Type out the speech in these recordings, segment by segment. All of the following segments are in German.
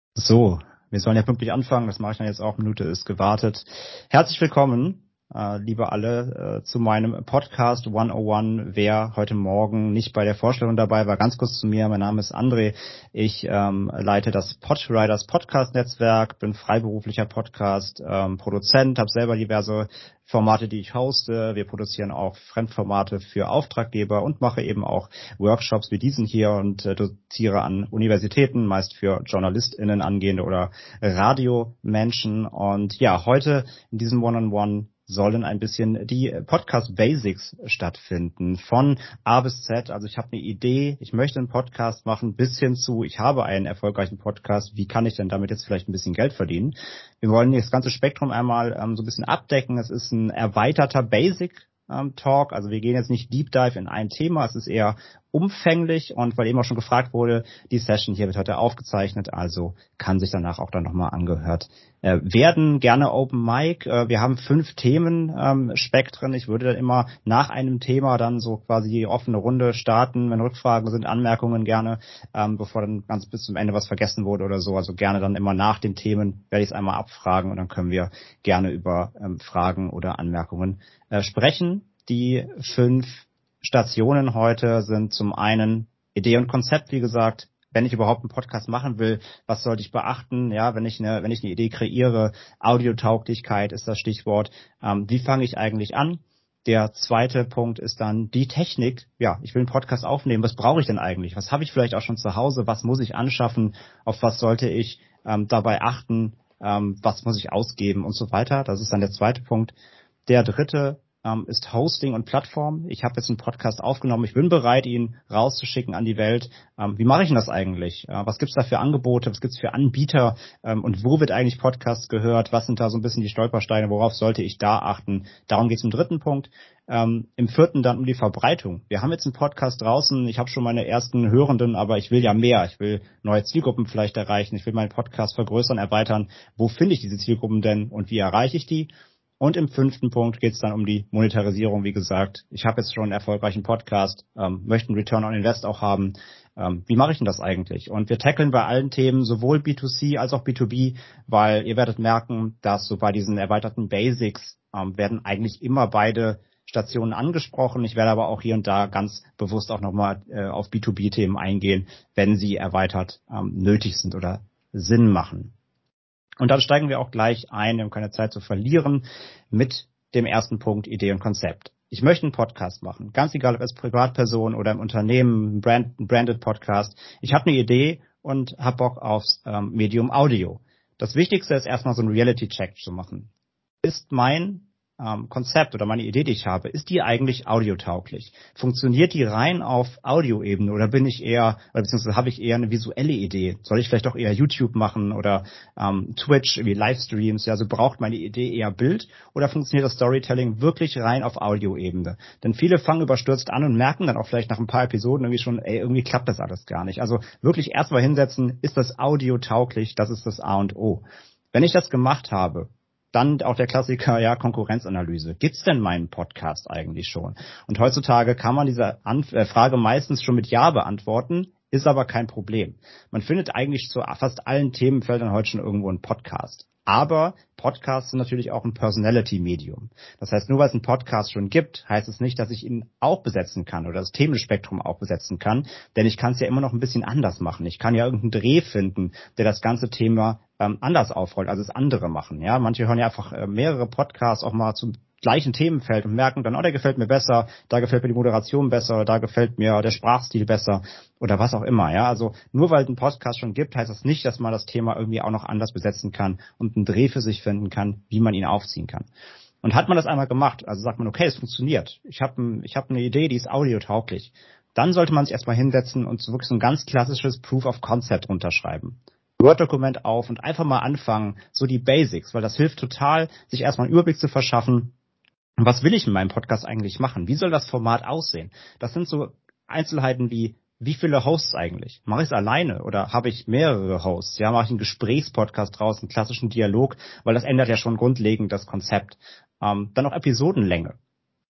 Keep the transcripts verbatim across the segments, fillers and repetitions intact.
So, wir sollen ja pünktlich anfangen, das mache ich dann jetzt auch, Minute ist gewartet. Herzlich willkommen, äh, liebe alle, äh, zu meinem Podcast hundertundeins. Wer heute Morgen nicht bei der Vorstellung dabei war, ganz kurz zu mir, mein Name ist André, ich ähm, leite das Podriders Podcast-Netzwerk, bin freiberuflicher Podcast-Produzent, ähm, habe selber diverse Formate, die ich hoste. Wir produzieren auch Fremdformate für Auftraggeber und mache eben auch Workshops wie diesen hier und äh, doziere an Universitäten, meist für JournalistInnen angehende oder Radiomenschen. Und ja, heute in diesem One-on-One sollen ein bisschen die Podcast Basics stattfinden. Von A bis Z. Also ich habe eine Idee, ich möchte einen Podcast machen, bis hin zu, ich habe einen erfolgreichen Podcast. Wie kann ich denn damit jetzt vielleicht ein bisschen Geld verdienen? Wir wollen das ganze Spektrum einmal ähm, so ein bisschen abdecken. Es ist ein erweiterter Basic ähm, Talk. Also wir gehen jetzt nicht Deep Dive in ein Thema. Es ist eher umfänglich und weil eben auch schon gefragt wurde, die Session hier wird heute aufgezeichnet, also kann sich danach auch dann nochmal angehört äh, werden. Gerne Open Mic. Äh, wir haben fünf Themen ähm, Spektren. Ich würde dann immer nach einem Thema dann so quasi die offene Runde starten. Wenn Rückfragen sind, Anmerkungen gerne, ähm, bevor dann ganz bis zum Ende was vergessen wurde oder so. Also gerne dann immer nach den Themen werde ich es einmal abfragen und dann können wir gerne über ähm, Fragen oder Anmerkungen äh, sprechen. Die fünf Stationen heute sind zum einen Idee und Konzept, wie gesagt. Wenn ich überhaupt einen Podcast machen will, was sollte ich beachten? Ja, wenn ich eine, wenn ich eine Idee kreiere, Audiotauglichkeit ist das Stichwort. Ähm, wie fange ich eigentlich an? Der zweite Punkt ist dann die Technik. Ja, ich will einen Podcast aufnehmen. Was brauche ich denn eigentlich? Was habe ich vielleicht auch schon zu Hause? Was muss ich anschaffen? Auf was sollte ich ähm, dabei achten? Ähm, was muss ich ausgeben und so weiter? Das ist dann der zweite Punkt. Der dritte ähm, ist Hosting und Plattform. Ich habe jetzt einen Podcast aufgenommen. Ich bin bereit, ihn rauszuschicken an die Welt. Ähm, wie mache ich denn das eigentlich? Äh, was gibt's da für Angebote? Was gibt's für Anbieter? Ähm, und wo wird eigentlich Podcast gehört? Was sind da so ein bisschen die Stolpersteine? Worauf sollte ich da achten? Darum geht's im dritten Punkt. Ähm, Im vierten dann um die Verbreitung. Wir haben jetzt einen Podcast draußen. Ich habe schon meine ersten Hörenden, aber ich will ja mehr. Ich will neue Zielgruppen vielleicht erreichen. Ich will meinen Podcast vergrößern, erweitern. Wo finde ich diese Zielgruppen denn und wie erreiche ich die? Und im fünften Punkt geht es dann um die Monetarisierung, wie gesagt. Ich habe jetzt schon einen erfolgreichen Podcast, ähm, möchte einen Return on Invest auch haben. Ähm, wie mache ich denn das eigentlich? Und wir tackeln bei allen Themen sowohl B zwei C als auch B zwei B, weil ihr werdet merken, dass so bei diesen erweiterten Basics ähm, werden eigentlich immer beide Stationen angesprochen. Ich werde aber auch hier und da ganz bewusst auch nochmal äh, auf B zwei B-Themen eingehen, wenn sie erweitert ähm, nötig sind oder Sinn machen. Und dann steigen wir auch gleich ein, wir haben keine Zeit zu verlieren, mit dem ersten Punkt Idee und Konzept. Ich möchte einen Podcast machen, ganz egal ob als Privatperson oder im Unternehmen, ein Brand, ein Branded Podcast. Ich habe eine Idee und habe Bock aufs ähm, Medium Audio. Das Wichtigste ist erstmal so einen Reality-Check zu machen. Ist mein ähm, Konzept oder meine Idee, die ich habe, ist die eigentlich audiotauglich? Funktioniert die rein auf Audioebene oder bin ich eher, oder beziehungsweise habe ich eher eine visuelle Idee? Soll ich vielleicht auch eher YouTube machen oder ähm, Twitch, wie Livestreams? Ja, also braucht meine Idee eher Bild oder funktioniert das Storytelling wirklich rein auf Audioebene? Denn viele fangen überstürzt an und merken dann auch vielleicht nach ein paar Episoden irgendwie schon, ey, irgendwie klappt das alles gar nicht. Also wirklich erstmal hinsetzen, ist das audiotauglich? Das ist das A und O. Wenn ich das gemacht habe, dann auch der Klassiker, ja, Konkurrenzanalyse. Gibt's denn meinen Podcast eigentlich schon? Und heutzutage kann man diese Anf- äh, Frage meistens schon mit Ja beantworten, ist aber kein Problem. Man findet eigentlich zu fast allen Themenfeldern heute schon irgendwo einen Podcast. Aber Podcasts sind natürlich auch ein Personality-Medium. Das heißt, nur weil es einen Podcast schon gibt, heißt es nicht, dass ich ihn auch besetzen kann oder das Themenspektrum auch besetzen kann. Denn ich kann es ja immer noch ein bisschen anders machen. Ich kann ja irgendeinen Dreh finden, der das ganze Thema ähm, anders aufrollt, als es andere machen. Ja, manche hören ja einfach äh, mehrere Podcasts auch mal zum gleichen Themenfeld und merken dann, oh, der gefällt mir besser, da gefällt mir die Moderation besser, da gefällt mir der Sprachstil besser oder was auch immer. Ja, also nur weil es einen Podcast schon gibt, heißt das nicht, dass man das Thema irgendwie auch noch anders besetzen kann und einen Dreh für sich finden kann, wie man ihn aufziehen kann. Und hat man das einmal gemacht, also sagt man, okay, es funktioniert, ich habe ich hab eine Idee, die ist audiotauglich, dann sollte man sich erstmal hinsetzen und so wirklich so ein ganz klassisches Proof of Concept runterschreiben. Word-Dokument auf und einfach mal anfangen, so die Basics, weil das hilft total, sich erstmal einen Überblick zu verschaffen. Was will ich in meinem Podcast eigentlich machen? Wie soll das Format aussehen? Das sind so Einzelheiten wie, wie viele Hosts eigentlich? Mache ich es alleine oder habe ich mehrere Hosts? Ja, mache ich einen Gesprächspodcast draus, einen klassischen Dialog, weil das ändert ja schon grundlegend das Konzept. Ähm, dann noch Episodenlänge.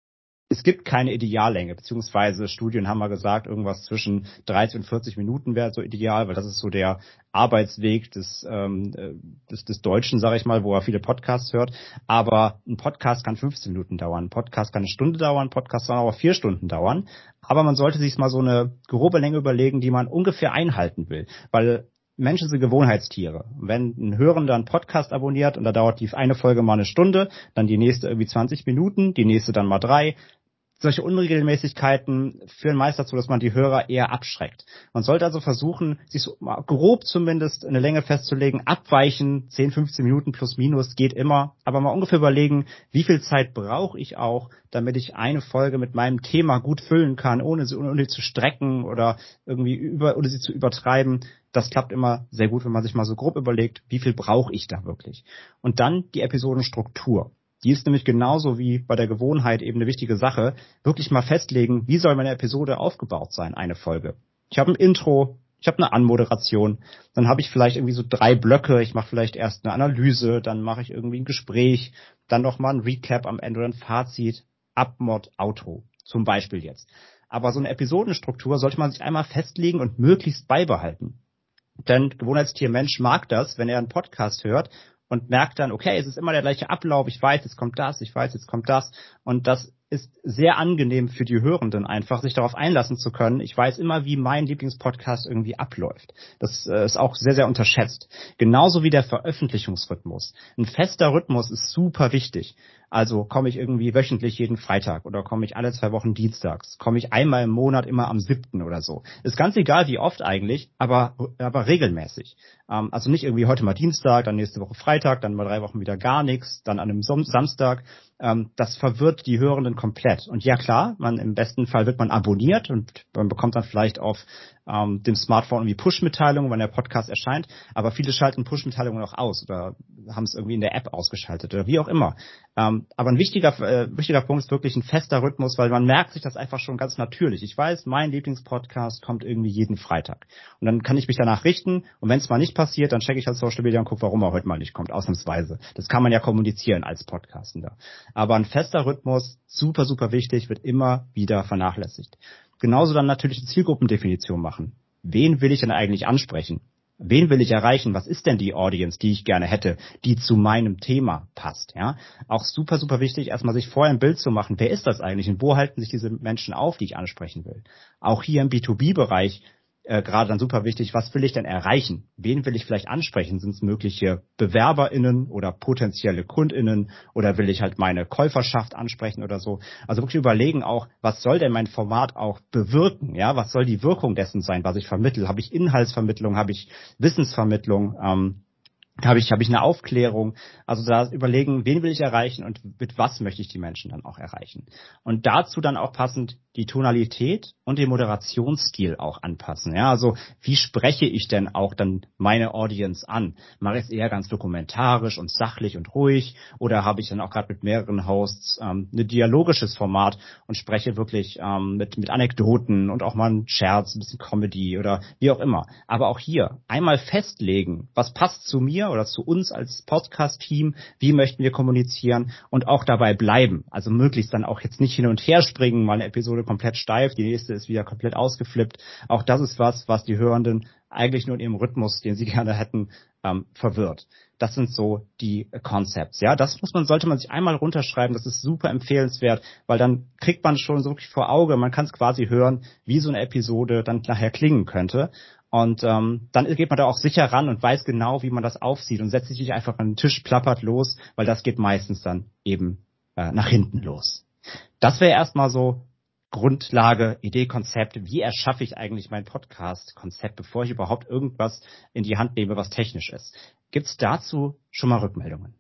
es gibt keine Ideallänge, beziehungsweise Studien haben mal gesagt, irgendwas zwischen dreißig und vierzig Minuten wäre so ideal, weil das ist so der Arbeitsweg des, ähm, des, des Deutschen, sage ich mal, wo er viele Podcasts hört. Aber ein Podcast kann fünfzehn Minuten dauern, ein Podcast kann eine Stunde dauern, ein Podcast kann aber vier Stunden dauern. Aber man sollte sich mal so eine grobe Länge überlegen, die man ungefähr einhalten will, weil Menschen sind Gewohnheitstiere. Wenn ein Hörender einen Podcast abonniert und da dauert die eine Folge mal eine Stunde, dann die nächste irgendwie zwanzig Minuten, die nächste dann mal drei. Solche Unregelmäßigkeiten führen meist dazu, dass man die Hörer eher abschreckt. Man sollte also versuchen, sich so mal grob zumindest eine Länge festzulegen, abweichen, zehn, fünfzehn Minuten plus minus geht immer, aber mal ungefähr überlegen, wie viel Zeit brauche ich auch, damit ich eine Folge mit meinem Thema gut füllen kann, ohne sie, ohne sie zu strecken oder irgendwie über, oder sie zu übertreiben. Das klappt immer sehr gut, wenn man sich mal so grob überlegt, wie viel brauche ich da wirklich. Und dann die Episodenstruktur. Die ist nämlich genauso wie bei der Gewohnheit eben eine wichtige Sache. Wirklich mal festlegen, wie soll meine Episode aufgebaut sein, eine Folge. Ich habe ein Intro, ich habe eine Anmoderation, dann habe ich vielleicht irgendwie so drei Blöcke. Ich mache vielleicht erst eine Analyse, dann mache ich irgendwie ein Gespräch, dann nochmal ein Recap am Ende oder ein Fazit, Abmod, Outro, zum Beispiel jetzt. Aber so eine Episodenstruktur sollte man sich einmal festlegen und möglichst beibehalten. Denn Gewohnheitstier Mensch mag das, wenn er einen Podcast hört und merkt dann, okay, es ist immer der gleiche Ablauf, ich weiß, jetzt kommt das, ich weiß, jetzt kommt das. Und das ist sehr angenehm für die Hörenden einfach, sich darauf einlassen zu können. Ich weiß immer, wie mein Lieblingspodcast irgendwie abläuft. Das äh, ist auch sehr, sehr unterschätzt. Genauso wie der Veröffentlichungsrhythmus. Ein fester Rhythmus ist super wichtig. Also komme ich irgendwie wöchentlich jeden Freitag oder komme ich alle zwei Wochen dienstags, komme ich einmal im Monat immer am siebten oder so. Ist ganz egal, wie oft eigentlich, aber, aber regelmäßig. Ähm, also nicht irgendwie heute mal Dienstag, dann nächste Woche Freitag, dann mal drei Wochen wieder gar nichts, dann an einem Som- Samstag. Ähm, das verwirrt die Hörenden komplett. Und ja klar, man im besten Fall wird man abonniert und man bekommt dann vielleicht auf ähm, dem Smartphone irgendwie Push-Mitteilungen, wenn der Podcast erscheint. Aber viele schalten Push-Mitteilungen auch aus oder haben es irgendwie in der App ausgeschaltet oder wie auch immer. Ähm, aber ein wichtiger, äh, wichtiger Punkt ist wirklich ein fester Rhythmus, weil man merkt sich das einfach schon ganz natürlich. Ich weiß, mein Lieblingspodcast kommt irgendwie jeden Freitag. Und dann kann ich mich danach richten. Und wenn es mal nicht passiert, dann checke ich halt Social Media und gucke, warum er heute mal nicht kommt, ausnahmsweise. Das kann man ja kommunizieren als Podcastender. Aber ein fester Rhythmus, super, super wichtig, wird immer wieder vernachlässigt. Genauso dann natürlich eine Zielgruppendefinition machen. Wen will ich denn eigentlich ansprechen? Wen will ich erreichen? Was ist denn die Audience, die ich gerne hätte, die zu meinem Thema passt? Ja, auch super, super wichtig, erstmal sich vorher ein Bild zu machen. Wer ist das eigentlich und wo halten sich diese Menschen auf, die ich ansprechen will? Auch hier im B zwei B-Bereich äh, gerade dann super wichtig, was will ich denn erreichen? Wen will ich vielleicht ansprechen? Sind es mögliche BewerberInnen oder potenzielle KundInnen oder will ich halt meine Käuferschaft ansprechen oder so? Also wirklich überlegen auch, was soll denn mein Format auch bewirken? Ja, was soll die Wirkung dessen sein, was ich vermittle? Habe ich Inhaltsvermittlung? Habe ich Wissensvermittlung? Ähm, habe ich, habe ich eine Aufklärung? Also da überlegen, wen will ich erreichen und mit was möchte ich die Menschen dann auch erreichen? Und dazu dann auch passend die Tonalität und den Moderationsstil auch anpassen. Ja, also wie spreche ich denn auch dann meine Audience an? Mache ich es eher ganz dokumentarisch und sachlich und ruhig oder habe ich dann auch gerade mit mehreren Hosts ähm, ein dialogisches Format und spreche wirklich ähm, mit, mit Anekdoten und auch mal einen Scherz, ein bisschen Comedy oder wie auch immer. Aber auch hier einmal festlegen, was passt zu mir oder zu uns als Podcast-Team, wie möchten wir kommunizieren und auch dabei bleiben. Also möglichst dann auch jetzt nicht hin und her springen, mal eine Episode komplett steif, die nächste ist wieder komplett ausgeflippt. Auch das ist was, was die Hörenden eigentlich nur in ihrem Rhythmus, den sie gerne hätten, ähm, verwirrt. Das sind so die Concepts. Ja, das muss man, sollte man sich einmal runterschreiben. Das ist super empfehlenswert, weil dann kriegt man schon so wirklich vor Auge. Man kann es quasi hören, wie so eine Episode dann nachher klingen könnte. Und ähm, dann geht man da auch sicher ran und weiß genau, wie man das aufsieht und setzt sich nicht einfach an den Tisch, plappert los, weil das geht meistens dann eben äh, nach hinten los. Das wäre erstmal so Grundlage, Idee, Konzept. Wie erschaffe ich eigentlich mein Podcast-Konzept, bevor ich überhaupt irgendwas in die Hand nehme, was technisch ist? Gibt es dazu schon mal Rückmeldungen?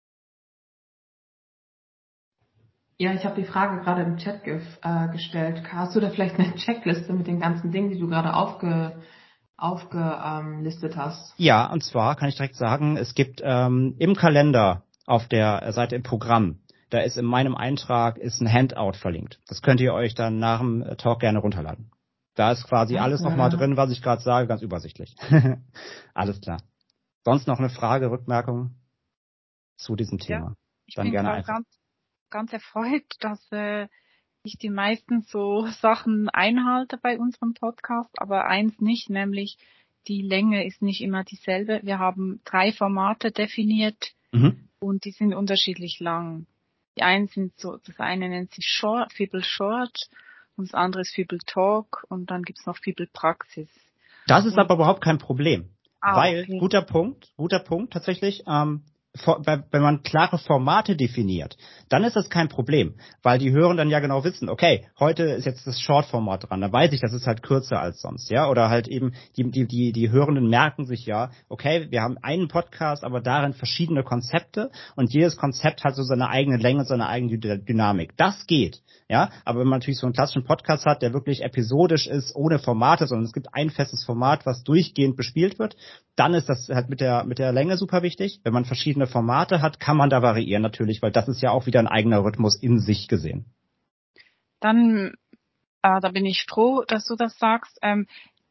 Ja, ich habe die Frage gerade im Chat ge äh, gestellt. Hast du da vielleicht eine Checkliste mit den ganzen Dingen, die du gerade aufge aufgelistet ähm, hast? Ja, und zwar kann ich direkt sagen, es gibt ähm, im Kalender auf der Seite im Programm, da ist in meinem Eintrag ist ein Handout verlinkt. Das könnt ihr euch dann nach dem Talk gerne runterladen. Da ist quasi alles Okay. nochmal drin, was ich gerade sage, ganz übersichtlich. Alles klar. Sonst noch eine Frage, Rückmerkung zu diesem Thema? Ja, ich Dann bin gerne gerade einfach. ganz, ganz erfreut, dass äh, ich die meisten so Sachen einhalte bei unserem Podcast, aber eins nicht, nämlich die Länge ist nicht immer dieselbe. Wir haben drei Formate definiert mhm. und die sind unterschiedlich lang. Die einen sind so, das eine nennt sich Short, Fibel Short und das andere ist Fibel Talk und dann gibt's noch Fibel Praxis. Das ist und, aber überhaupt kein Problem, ah, weil, okay. guter Punkt, guter Punkt tatsächlich, ähm, wenn man klare Formate definiert, dann ist das kein Problem, weil die Hörer dann ja genau wissen, okay, heute ist jetzt das Short-Format dran, da weiß ich, das ist halt kürzer als sonst, ja, oder halt eben, die, die, die, die Hörenden merken sich ja, okay, wir haben einen Podcast, aber darin verschiedene Konzepte und jedes Konzept hat so seine eigene Länge, seine eigene Dynamik. Das geht, ja, aber wenn man natürlich so einen klassischen Podcast hat, der wirklich episodisch ist, ohne Formate, sondern es gibt ein festes Format, was durchgehend bespielt wird, dann ist das halt mit der, mit der Länge super wichtig. Wenn man verschiedene Formate hat, kann man da variieren natürlich, weil das ist ja auch wieder ein eigener Rhythmus in sich gesehen. Dann, äh, da bin ich froh, dass du das sagst. Ähm,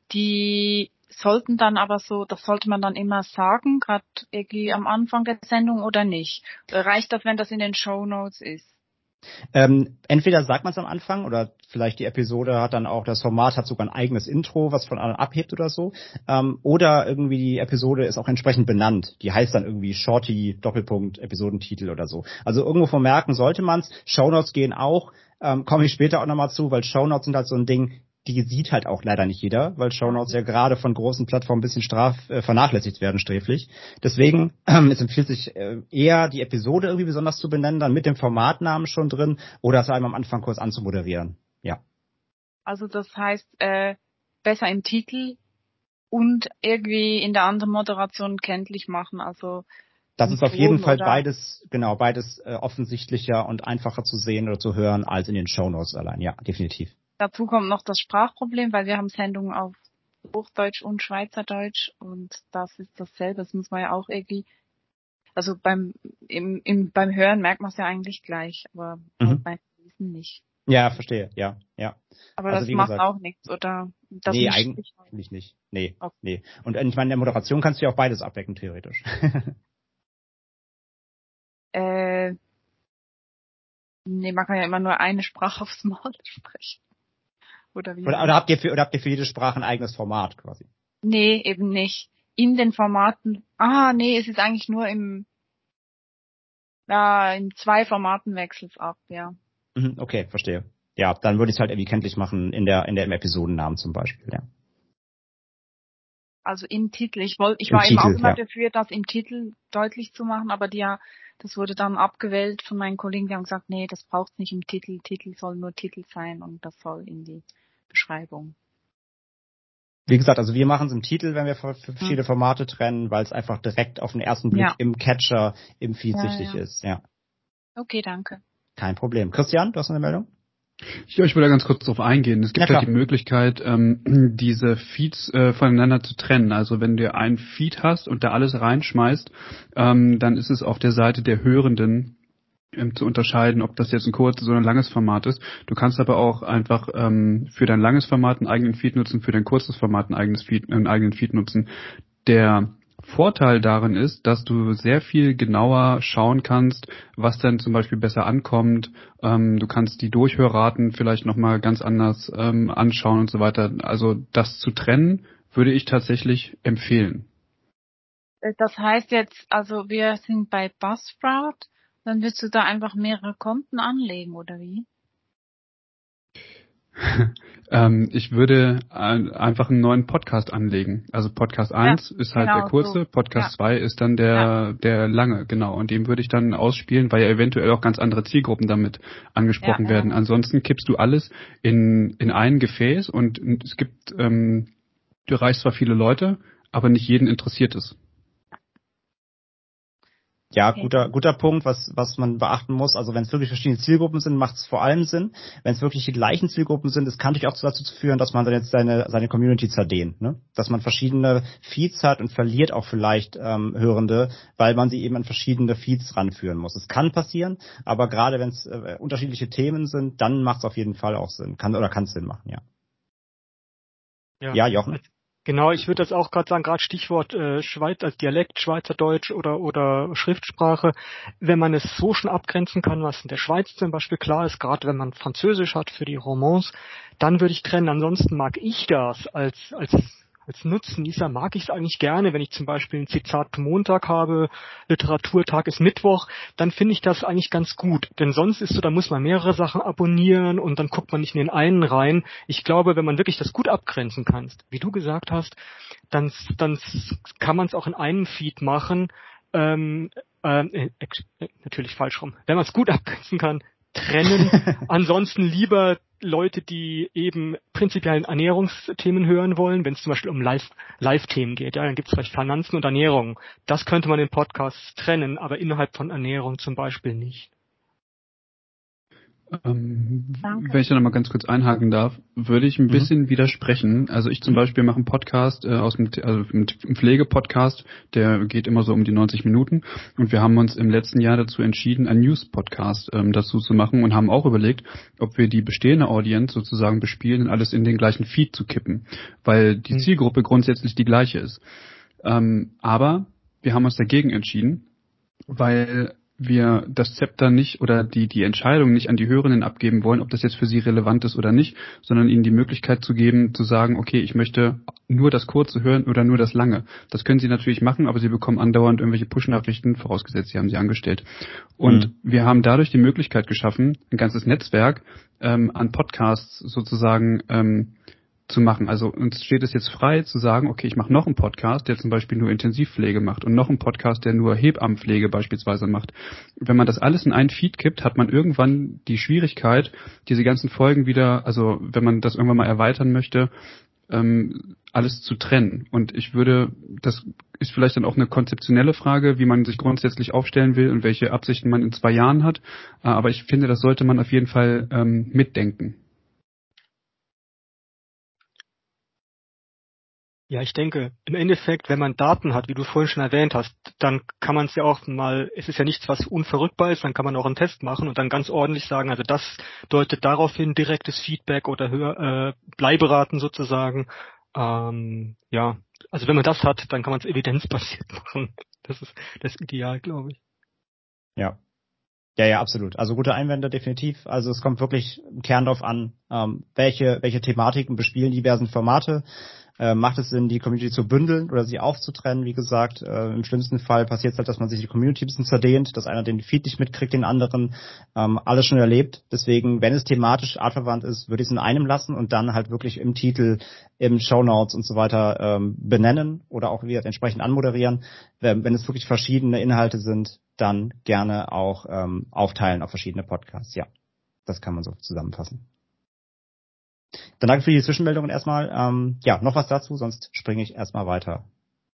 die sollten dann aber so, das sollte man dann immer sagen, gerade irgendwie am Anfang der Sendung oder nicht? Reicht das, wenn das in den Shownotes ist? Ähm, entweder sagt man es am Anfang oder vielleicht die Episode hat dann auch, das Format hat sogar ein eigenes Intro, was von anderen abhebt oder so. Ähm, oder irgendwie die Episode ist auch entsprechend benannt. Die heißt dann irgendwie Shorty, Doppelpunkt, Episodentitel oder so. Also irgendwo vermerken sollte man es. Shownotes gehen auch, ähm, komme ich später auch nochmal zu, weil Shownotes sind halt so ein Ding, die sieht halt auch leider nicht jeder, weil Shownotes ja gerade von großen Plattformen ein bisschen straf äh, vernachlässigt werden, sträflich. Deswegen, ähm, es empfiehlt sich äh, eher, die Episode irgendwie besonders zu benennen, dann mit dem Formatnamen schon drin oder es einem am Anfang kurz anzumoderieren. Ja. Also das heißt, äh, besser im Titel und irgendwie in der anderen Moderation kenntlich machen, also das ist auf jeden Fall beides, genau, beides äh, offensichtlicher und einfacher zu sehen oder zu hören als in den Shownotes allein. Ja, definitiv. Dazu kommt noch das Sprachproblem, weil wir haben Sendungen auf Hochdeutsch und Schweizerdeutsch und das ist dasselbe. Das muss man ja auch irgendwie, also beim im, im beim Hören merkt man es ja eigentlich gleich, aber mhm. halt beim Lesen nicht. Ja, verstehe, ja, ja. Aber also, das wie macht gesagt, auch nichts, oder? Das nee, eigentlich nicht. Nee, okay. nee. Und ich meine, in der Moderation kannst du ja auch beides abdecken, theoretisch. äh, nee, man kann ja immer nur eine Sprache aufs Mal sprechen. Oder wie? Oder, oder habt ihr für, oder habt ihr für jede Sprache ein eigenes Format quasi? Nee, eben nicht. In den Formaten, ah, nee, es ist eigentlich nur im, ja, in zwei Formaten wechselt's ab, ja. Okay, verstehe. Ja, dann würde ich es halt irgendwie kenntlich machen in der, in der, im Episodennamen zum Beispiel, ja. Also im Titel. Ich wollte, ich Im war Titel, eben auch immer ja. dafür, das im Titel deutlich zu machen, aber die ja, das wurde dann abgewählt von meinen Kollegen, die haben gesagt, nee, das braucht nicht im Titel. Titel soll nur Titel sein und das soll in die Beschreibung. Wie gesagt, also wir machen es im Titel, wenn wir verschiedene hm. Formate trennen, weil es einfach direkt auf den ersten Blick ja. im Catcher, im Feed ja, sichtig ja. ist, ja. Okay, danke. Kein Problem. Christian, du hast eine Meldung? Ja, ich will da ganz kurz drauf eingehen. Es gibt ja, halt die Möglichkeit, ähm, diese Feeds äh, voneinander zu trennen. Also wenn du einen Feed hast und da alles reinschmeißt, ähm, dann ist es auf der Seite der Hörenden ähm, zu unterscheiden, ob das jetzt ein kurzes oder ein langes Format ist. Du kannst aber auch einfach ähm, für dein langes Format einen eigenen Feed nutzen, für dein kurzes Format ein eigenes Feed, einen eigenen Feed nutzen. Der Vorteil darin ist, dass du sehr viel genauer schauen kannst, was dann zum Beispiel besser ankommt. Ähm, du kannst die Durchhörraten vielleicht nochmal ganz anders ähm, anschauen und so weiter. Also das zu trennen, würde ich tatsächlich empfehlen. Das heißt jetzt, also wir sind bei Buzzsprout, dann willst du da einfach mehrere Konten anlegen, oder wie? ähm, ich würde ein, einfach einen neuen Podcast anlegen. Also Podcast eins ja, ist halt genau, der kurze, so. Podcast ja. zwei ist dann der ja. der lange, genau. Und den würde ich dann ausspielen, weil ja eventuell auch ganz andere Zielgruppen damit angesprochen ja, werden. Ja. Ansonsten kippst du alles in in ein Gefäß und es gibt, ähm, du erreichst zwar viele Leute, aber nicht jeden interessiert es. Ja, guter guter Punkt, was was man beachten muss. Also wenn es wirklich verschiedene Zielgruppen sind, macht es vor allem Sinn. Wenn es wirklich die gleichen Zielgruppen sind, es kann natürlich auch dazu führen, dass man dann jetzt seine seine Community zerdehnt, ne? Dass man verschiedene Feeds hat und verliert auch vielleicht ähm, Hörende, weil man sie eben an verschiedene Feeds ranführen muss. Es kann passieren, aber gerade wenn es äh, unterschiedliche Themen sind, dann macht es auf jeden Fall auch Sinn. Kann oder kann es Sinn machen, ja. Ja, ja Jochen? Als, Genau, ich würde das auch gerade sagen, gerade Stichwort äh, Schweiz als Dialekt, Schweizerdeutsch oder oder Schriftsprache. Wenn man es so schon abgrenzen kann, was in der Schweiz zum Beispiel klar ist, gerade wenn man Französisch hat für die Romans, dann würde ich trennen. Ansonsten mag ich das als als als Nutznießer, mag ich es eigentlich gerne, wenn ich zum Beispiel ein Zitat Montag habe, Literaturtag ist Mittwoch, dann finde ich das eigentlich ganz gut. Denn sonst ist so, da muss man mehrere Sachen abonnieren und dann guckt man nicht in den einen rein. Ich glaube, wenn man wirklich das gut abgrenzen kann, wie du gesagt hast, dann, dann kann man es auch in einem Feed machen. Ähm, äh, äh, natürlich falsch rum. Wenn man es gut abgrenzen kann, trennen. Ansonsten lieber Leute, die eben prinzipiell Ernährungsthemen hören wollen, wenn es zum Beispiel um Live, Live-Themen geht. Ja, dann gibt es vielleicht Finanzen und Ernährung. Das könnte man in Podcasts trennen, aber innerhalb von Ernährung zum Beispiel nicht. Ähm, wenn ich da nochmal ganz kurz einhaken darf, würde ich ein bisschen mhm. widersprechen. Also ich zum Beispiel mache einen Podcast, äh, aus dem, also einen Pflegepodcast, der geht immer so um die neunzig Minuten und wir haben uns im letzten Jahr dazu entschieden, einen News-Podcast ähm, dazu zu machen und haben auch überlegt, ob wir die bestehende Audience sozusagen bespielen und alles in den gleichen Feed zu kippen, weil die mhm. Zielgruppe grundsätzlich die gleiche ist. Ähm, aber wir haben uns dagegen entschieden, weil wir das Zepter nicht oder die die Entscheidung nicht an die Hörenden abgeben wollen, ob das jetzt für sie relevant ist oder nicht, sondern ihnen die Möglichkeit zu geben, zu sagen, okay, ich möchte nur das Kurze hören oder nur das Lange. Das können sie natürlich machen, aber sie bekommen andauernd irgendwelche Push-Nachrichten, vorausgesetzt, sie haben sie angestellt. Und mhm. wir haben dadurch die Möglichkeit geschaffen, ein ganzes Netzwerk ähm, an Podcasts sozusagen ähm, zu machen. Also uns steht es jetzt frei zu sagen, okay, ich mache noch einen Podcast, der zum Beispiel nur Intensivpflege macht und noch einen Podcast, der nur Hebammenpflege beispielsweise macht. Wenn man das alles in einen Feed kippt, hat man irgendwann die Schwierigkeit, diese ganzen Folgen wieder, also wenn man das irgendwann mal erweitern möchte, ähm, alles zu trennen. Und ich würde, das ist vielleicht dann auch eine konzeptionelle Frage, wie man sich grundsätzlich aufstellen will und welche Absichten man in zwei Jahren hat. Aber ich finde, das sollte man auf jeden Fall ähm, mitdenken. Ja, ich denke, im Endeffekt, wenn man Daten hat, wie du vorhin schon erwähnt hast, dann kann man es ja auch mal, es ist ja nichts, was unverrückbar ist, dann kann man auch einen Test machen und dann ganz ordentlich sagen, also das deutet darauf hin, direktes Feedback oder höher, äh, Bleiberaten sozusagen. Ähm, ja, also wenn man das hat, dann kann man es evidenzbasiert machen. Das ist das Ideal, glaube ich. Ja. Ja, ja, absolut. Also gute Einwände definitiv. Also es kommt wirklich im Kern darauf an, ähm, welche welche Thematiken bespielen diversen Formate. Äh, macht es Sinn, die Community zu bündeln oder sie aufzutrennen? Wie gesagt, äh, im schlimmsten Fall passiert es halt, dass man sich die Community ein bisschen zerdehnt, dass einer den Feed nicht mitkriegt, den anderen. Ähm, alles schon erlebt. Deswegen, wenn es thematisch artverwandt ist, würde ich es in einem lassen und dann halt wirklich im Titel, im Shownotes und so weiter ähm, benennen oder auch wieder entsprechend anmoderieren. Wenn, wenn es wirklich verschiedene Inhalte sind, dann gerne auch ähm, aufteilen auf verschiedene Podcasts. Ja, das kann man so zusammenfassen. Dann danke für die Zwischenmeldungen erstmal. Ähm, ja, noch was dazu, sonst springe ich erstmal weiter.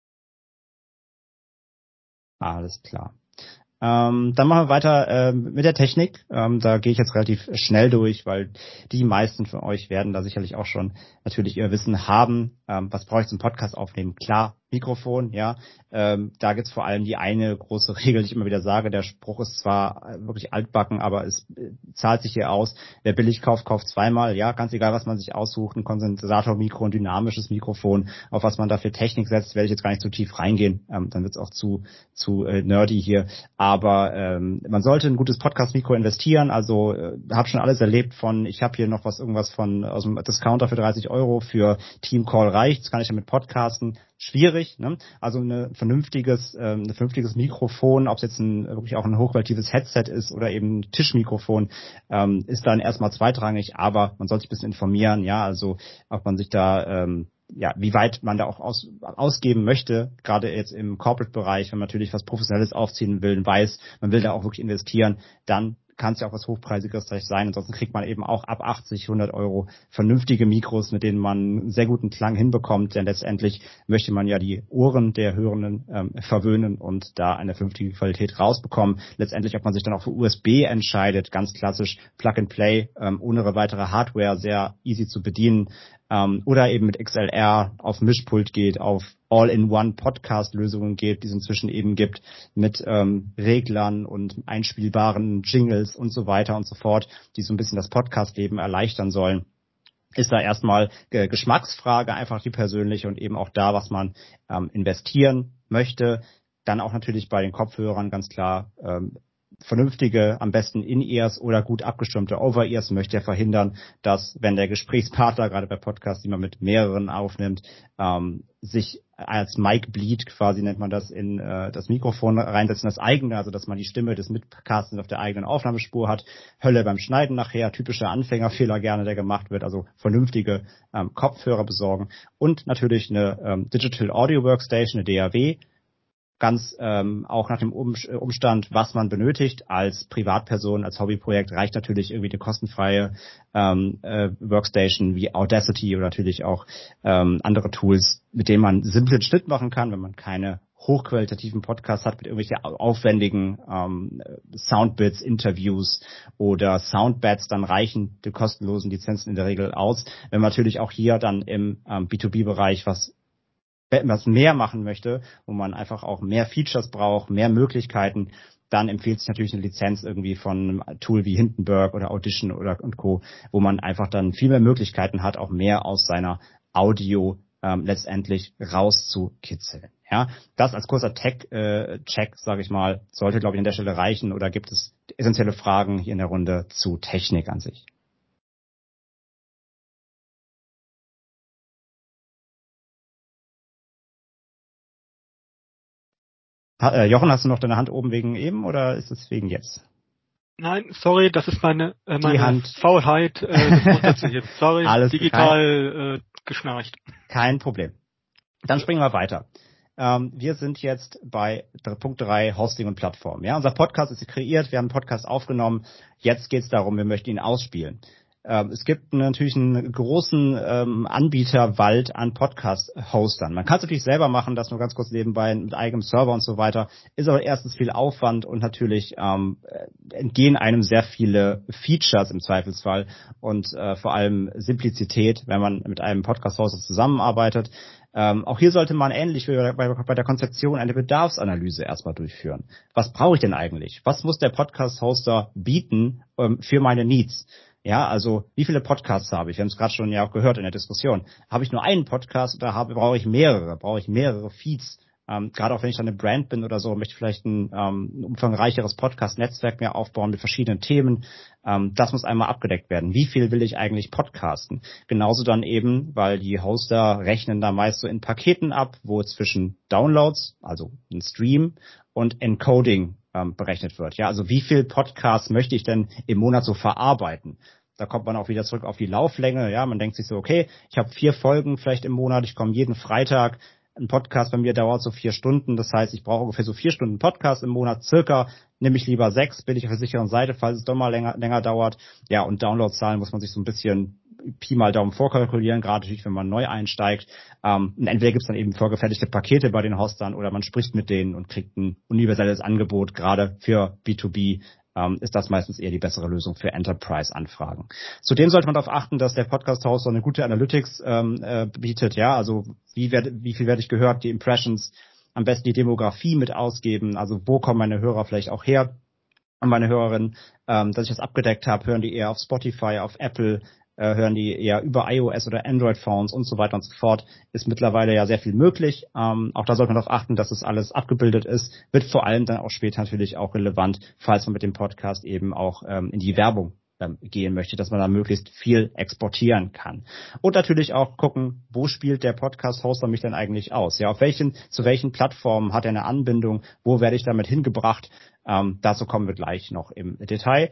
Alles klar. Ähm, dann machen wir weiter ähm, mit der Technik. Ähm, da gehe ich jetzt relativ schnell durch, weil die meisten von euch werden da sicherlich auch schon natürlich ihr Wissen haben. Ähm, was brauche ich zum Podcast aufnehmen? Klar, Mikrofon, ja. Ähm, da gibt's vor allem die eine große Regel, die ich immer wieder sage. Der Spruch ist zwar wirklich altbacken, aber es äh, zahlt sich hier aus. Wer billig kauft, kauft zweimal. Ja, ganz egal, was man sich aussucht. Ein Kondensatormikro, ein dynamisches Mikrofon, auf was man da für Technik setzt, werde ich jetzt gar nicht zu tief reingehen. Ähm, dann wird's auch zu zu äh, nerdy hier. Aber ähm, man sollte ein gutes Podcast-Mikro investieren. Also äh, habe schon alles erlebt von, ich habe hier noch was irgendwas von aus dem Discounter für dreißig Euro für Team Call reicht. Das kann ich damit podcasten. Schwierig, ne? Also ein vernünftiges, ähm, ein vernünftiges Mikrofon, ob es jetzt ein, wirklich auch ein hochqualitatives Headset ist oder eben ein Tischmikrofon, ähm, ist dann erstmal zweitrangig, aber man sollte sich ein bisschen informieren, ja, also ob man sich da, ähm, ja, wie weit man da auch aus, ausgeben möchte, gerade jetzt im Corporate-Bereich, wenn man natürlich was Professionelles aufziehen will, weiß, man will da auch wirklich investieren, dann kann es ja auch was Hochpreisiges sein. Ansonsten kriegt man eben auch ab achtzig, hundert Euro vernünftige Mikros, mit denen man einen sehr guten Klang hinbekommt. Denn letztendlich möchte man ja die Ohren der Hörenden ähm, verwöhnen und da eine vernünftige Qualität rausbekommen. Letztendlich, ob man sich dann auch für U S B entscheidet, ganz klassisch Plug and Play, ähm, ohne weitere Hardware, sehr easy zu bedienen. Ähm, oder eben mit X L R auf Mischpult geht, auf All-in-One-Podcast-Lösungen geht, die es inzwischen eben gibt, mit ähm, Reglern und einspielbaren Jingles und so weiter und so fort, die so ein bisschen das Podcast-Leben erleichtern sollen. ist da erstmal äh, Geschmacksfrage, einfach die persönliche und eben auch da, was man ähm, investieren möchte. Dann auch natürlich bei den Kopfhörern ganz klar ähm, vernünftige, am besten In-Ears oder gut abgestimmte Over-Ears. Möchte ja verhindern, dass, wenn der Gesprächspartner, gerade bei Podcasts, die man mit mehreren aufnimmt, ähm, sich als Mic-Bleed, quasi nennt man das, in äh, das Mikrofon reinsetzen, das eigene, also dass man die Stimme des Mitcastens auf der eigenen Aufnahmespur hat. Hölle beim Schneiden nachher, typischer Anfängerfehler gerne, der gemacht wird, also vernünftige ähm, Kopfhörer besorgen und natürlich eine ähm, Digital Audio Workstation, eine D A W, ganz ähm, auch nach dem Umstand, was man benötigt als Privatperson, als Hobbyprojekt, reicht natürlich irgendwie eine kostenfreie ähm, äh, Workstation wie Audacity oder natürlich auch ähm, andere Tools, mit denen man simplen Schnitt machen kann, wenn man keine hochqualitativen Podcasts hat mit irgendwelchen aufwendigen ähm, Soundbits, Interviews oder Soundbeds, dann reichen die kostenlosen Lizenzen in der Regel aus. Wenn man natürlich auch hier dann im ähm, B zwei B-Bereich was was mehr machen möchte, wo man einfach auch mehr Features braucht, mehr Möglichkeiten, dann empfiehlt sich natürlich eine Lizenz irgendwie von einem Tool wie Hindenburg oder Audition oder und Co., wo man einfach dann viel mehr Möglichkeiten hat, auch mehr aus seiner Audio ähm, letztendlich rauszukitzeln. Ja, das als kurzer Tech-Check, äh, sage ich mal, sollte, glaube ich, an der Stelle reichen. Oder gibt es essentielle Fragen hier in der Runde zu Technik an sich? Ha, äh, Jochen, hast du noch deine Hand oben wegen eben oder ist es wegen jetzt? Nein, sorry, das ist meine, äh, meine Hand. Faulheit, äh, das runterzuheben. Sorry, Alles digital kein, äh, geschnarcht. Kein Problem. Dann springen wir weiter. Ähm, wir sind jetzt bei Punkt drei, Hosting und Plattform. Ja, unser Podcast ist kreiert, wir haben einen Podcast aufgenommen. Jetzt geht es darum, wir möchten ihn ausspielen. Ähm, es gibt natürlich einen großen ähm, Anbieterwald an Podcast-Hostern. Man kann es natürlich selber machen, das nur ganz kurz nebenbei mit eigenem Server und so weiter. Ist aber erstens viel Aufwand und natürlich ähm, entgehen einem sehr viele Features im Zweifelsfall und äh, vor allem Simplizität, wenn man mit einem Podcast-Hoster zusammenarbeitet. Ähm, auch hier sollte man ähnlich wie bei, bei der Konzeption eine Bedarfsanalyse erstmal durchführen. Was brauche ich denn eigentlich? Was muss der Podcast-Hoster bieten ähm, für meine Needs? Ja, also wie viele Podcasts habe ich? Wir haben es gerade schon ja auch gehört in der Diskussion. Habe ich nur einen Podcast oder habe, brauche ich mehrere? Brauche ich mehrere Feeds? Ähm, gerade auch wenn ich dann eine Brand bin oder so, möchte ich vielleicht ein, ähm, ein umfangreicheres Podcast-Netzwerk mehr aufbauen mit verschiedenen Themen. Ähm, das muss einmal abgedeckt werden. Wie viel will ich eigentlich podcasten? Genauso dann eben, weil die Hoster rechnen da meist so in Paketen ab, wo zwischen Downloads, also ein Stream, und Encoding ähm, berechnet wird. Ja, also wie viel Podcasts möchte ich denn im Monat so verarbeiten? Da kommt man auch wieder zurück auf die Lauflänge. Ja, man denkt sich so, okay, ich habe vier Folgen vielleicht im Monat, ich komme jeden Freitag. Ein Podcast bei mir dauert so vier Stunden. Das heißt, ich brauche ungefähr so vier Stunden Podcast im Monat circa. Nehme ich lieber sechs, bin ich auf der sicheren Seite, falls es doch mal länger, länger dauert. Ja, und Downloadzahlen muss man sich so ein bisschen Pi mal Daumen vorkalkulieren, gerade natürlich, wenn man neu einsteigt. Ähm, entweder gibt es dann eben vorgefertigte Pakete bei den Hostern oder man spricht mit denen und kriegt ein universelles Angebot, gerade für B zwei B. Ähm, ist das meistens eher die bessere Lösung für Enterprise-Anfragen. Zudem sollte man darauf achten, dass der Podcast-Hoster eine gute Analytics ähm, äh, bietet. Ja, also wie, werd, wie viel werde ich gehört, die Impressions, am besten die Demografie mit ausgeben. Also wo kommen meine Hörer vielleicht auch her? Und meine Hörerinnen, ähm, dass ich das abgedeckt habe, hören die eher auf Spotify, auf Apple, äh, hören die eher über iOS oder Android-Phones und so weiter und so fort, ist mittlerweile ja sehr viel möglich. Ähm, auch da sollte man darauf achten, dass das alles abgebildet ist, wird vor allem dann auch später natürlich auch relevant, falls man mit dem Podcast eben auch ähm, in die Werbung ähm, gehen möchte, dass man da möglichst viel exportieren kann. Und natürlich auch gucken, wo spielt der Podcast-Hoster mich denn eigentlich aus? Ja, auf welchen, zu welchen Plattformen hat er eine Anbindung? Wo werde ich damit hingebracht? Ähm, dazu kommen wir gleich noch im Detail.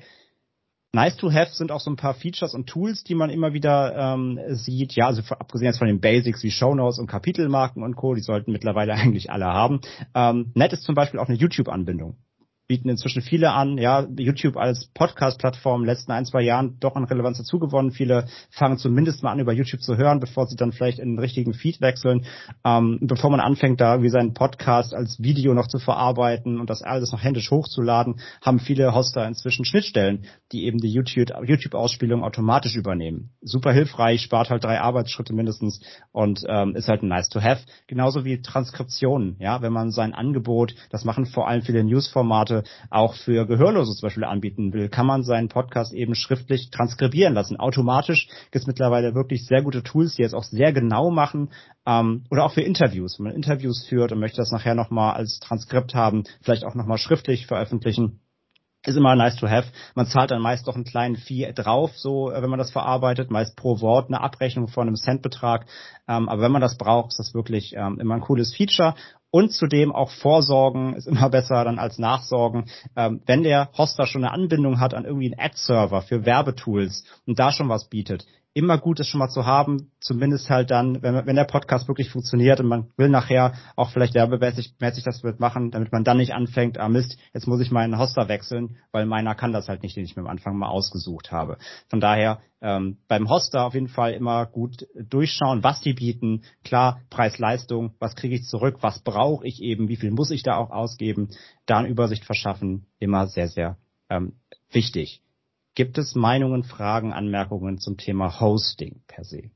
Nice to have sind auch so ein paar Features und Tools, die man immer wieder ähm, sieht. Ja, also abgesehen jetzt von den Basics wie Shownotes und Kapitelmarken und Co., die sollten mittlerweile eigentlich alle haben. Ähm, nett ist zum Beispiel auch eine YouTube-Anbindung. Bieten inzwischen viele an, ja, YouTube als Podcast-Plattform in den letzten ein, zwei Jahren doch an Relevanz dazugewonnen. Viele fangen zumindest mal an, über YouTube zu hören, bevor sie dann vielleicht in den richtigen Feed wechseln. Ähm, bevor man anfängt, da wie seinen Podcast als Video noch zu verarbeiten und das alles noch händisch hochzuladen, haben viele Hoster inzwischen Schnittstellen, die eben die YouTube-Ausspielung automatisch übernehmen. Super hilfreich, spart halt drei Arbeitsschritte mindestens und ähm, ist halt ein nice to have. Genauso wie Transkriptionen, ja, wenn man sein Angebot, das machen vor allem viele Newsformate, Seite auch für Gehörlose zum Beispiel anbieten will, kann man seinen Podcast eben schriftlich transkribieren lassen. Automatisch gibt es mittlerweile wirklich sehr gute Tools, die jetzt auch sehr genau machen, ähm, oder auch für Interviews. Wenn man Interviews führt und möchte das nachher nochmal als Transkript haben, vielleicht auch nochmal schriftlich veröffentlichen, ist immer nice to have. Man zahlt dann meist doch einen kleinen Fee drauf, so wenn man das verarbeitet, meist pro Wort eine Abrechnung von einem Centbetrag. Ähm, aber wenn man das braucht, ist das wirklich ähm, immer ein cooles Feature. Und zudem auch Vorsorgen ist immer besser dann als Nachsorgen. Ähm, wenn der Hoster schon eine Anbindung hat an irgendwie einen Ad-Server für Werbetools und da schon was bietet, immer gut ist schon mal zu haben, zumindest halt dann, wenn, wenn der Podcast wirklich funktioniert und man will nachher auch vielleicht werbemäßig mäßig das mitmachen, damit man dann nicht anfängt, ah Mist, jetzt muss ich meinen Hoster wechseln, weil meiner kann das halt nicht, den ich mir am Anfang mal ausgesucht habe. Von daher ähm, beim Hoster auf jeden Fall immer gut durchschauen, was die bieten. Klar, Preis-Leistung, was kriege ich zurück, was brauche ich eben, wie viel muss ich da auch ausgeben, da eine Übersicht verschaffen, immer sehr, sehr ähm, wichtig. Gibt es Meinungen, Fragen, Anmerkungen zum Thema Hosting per se?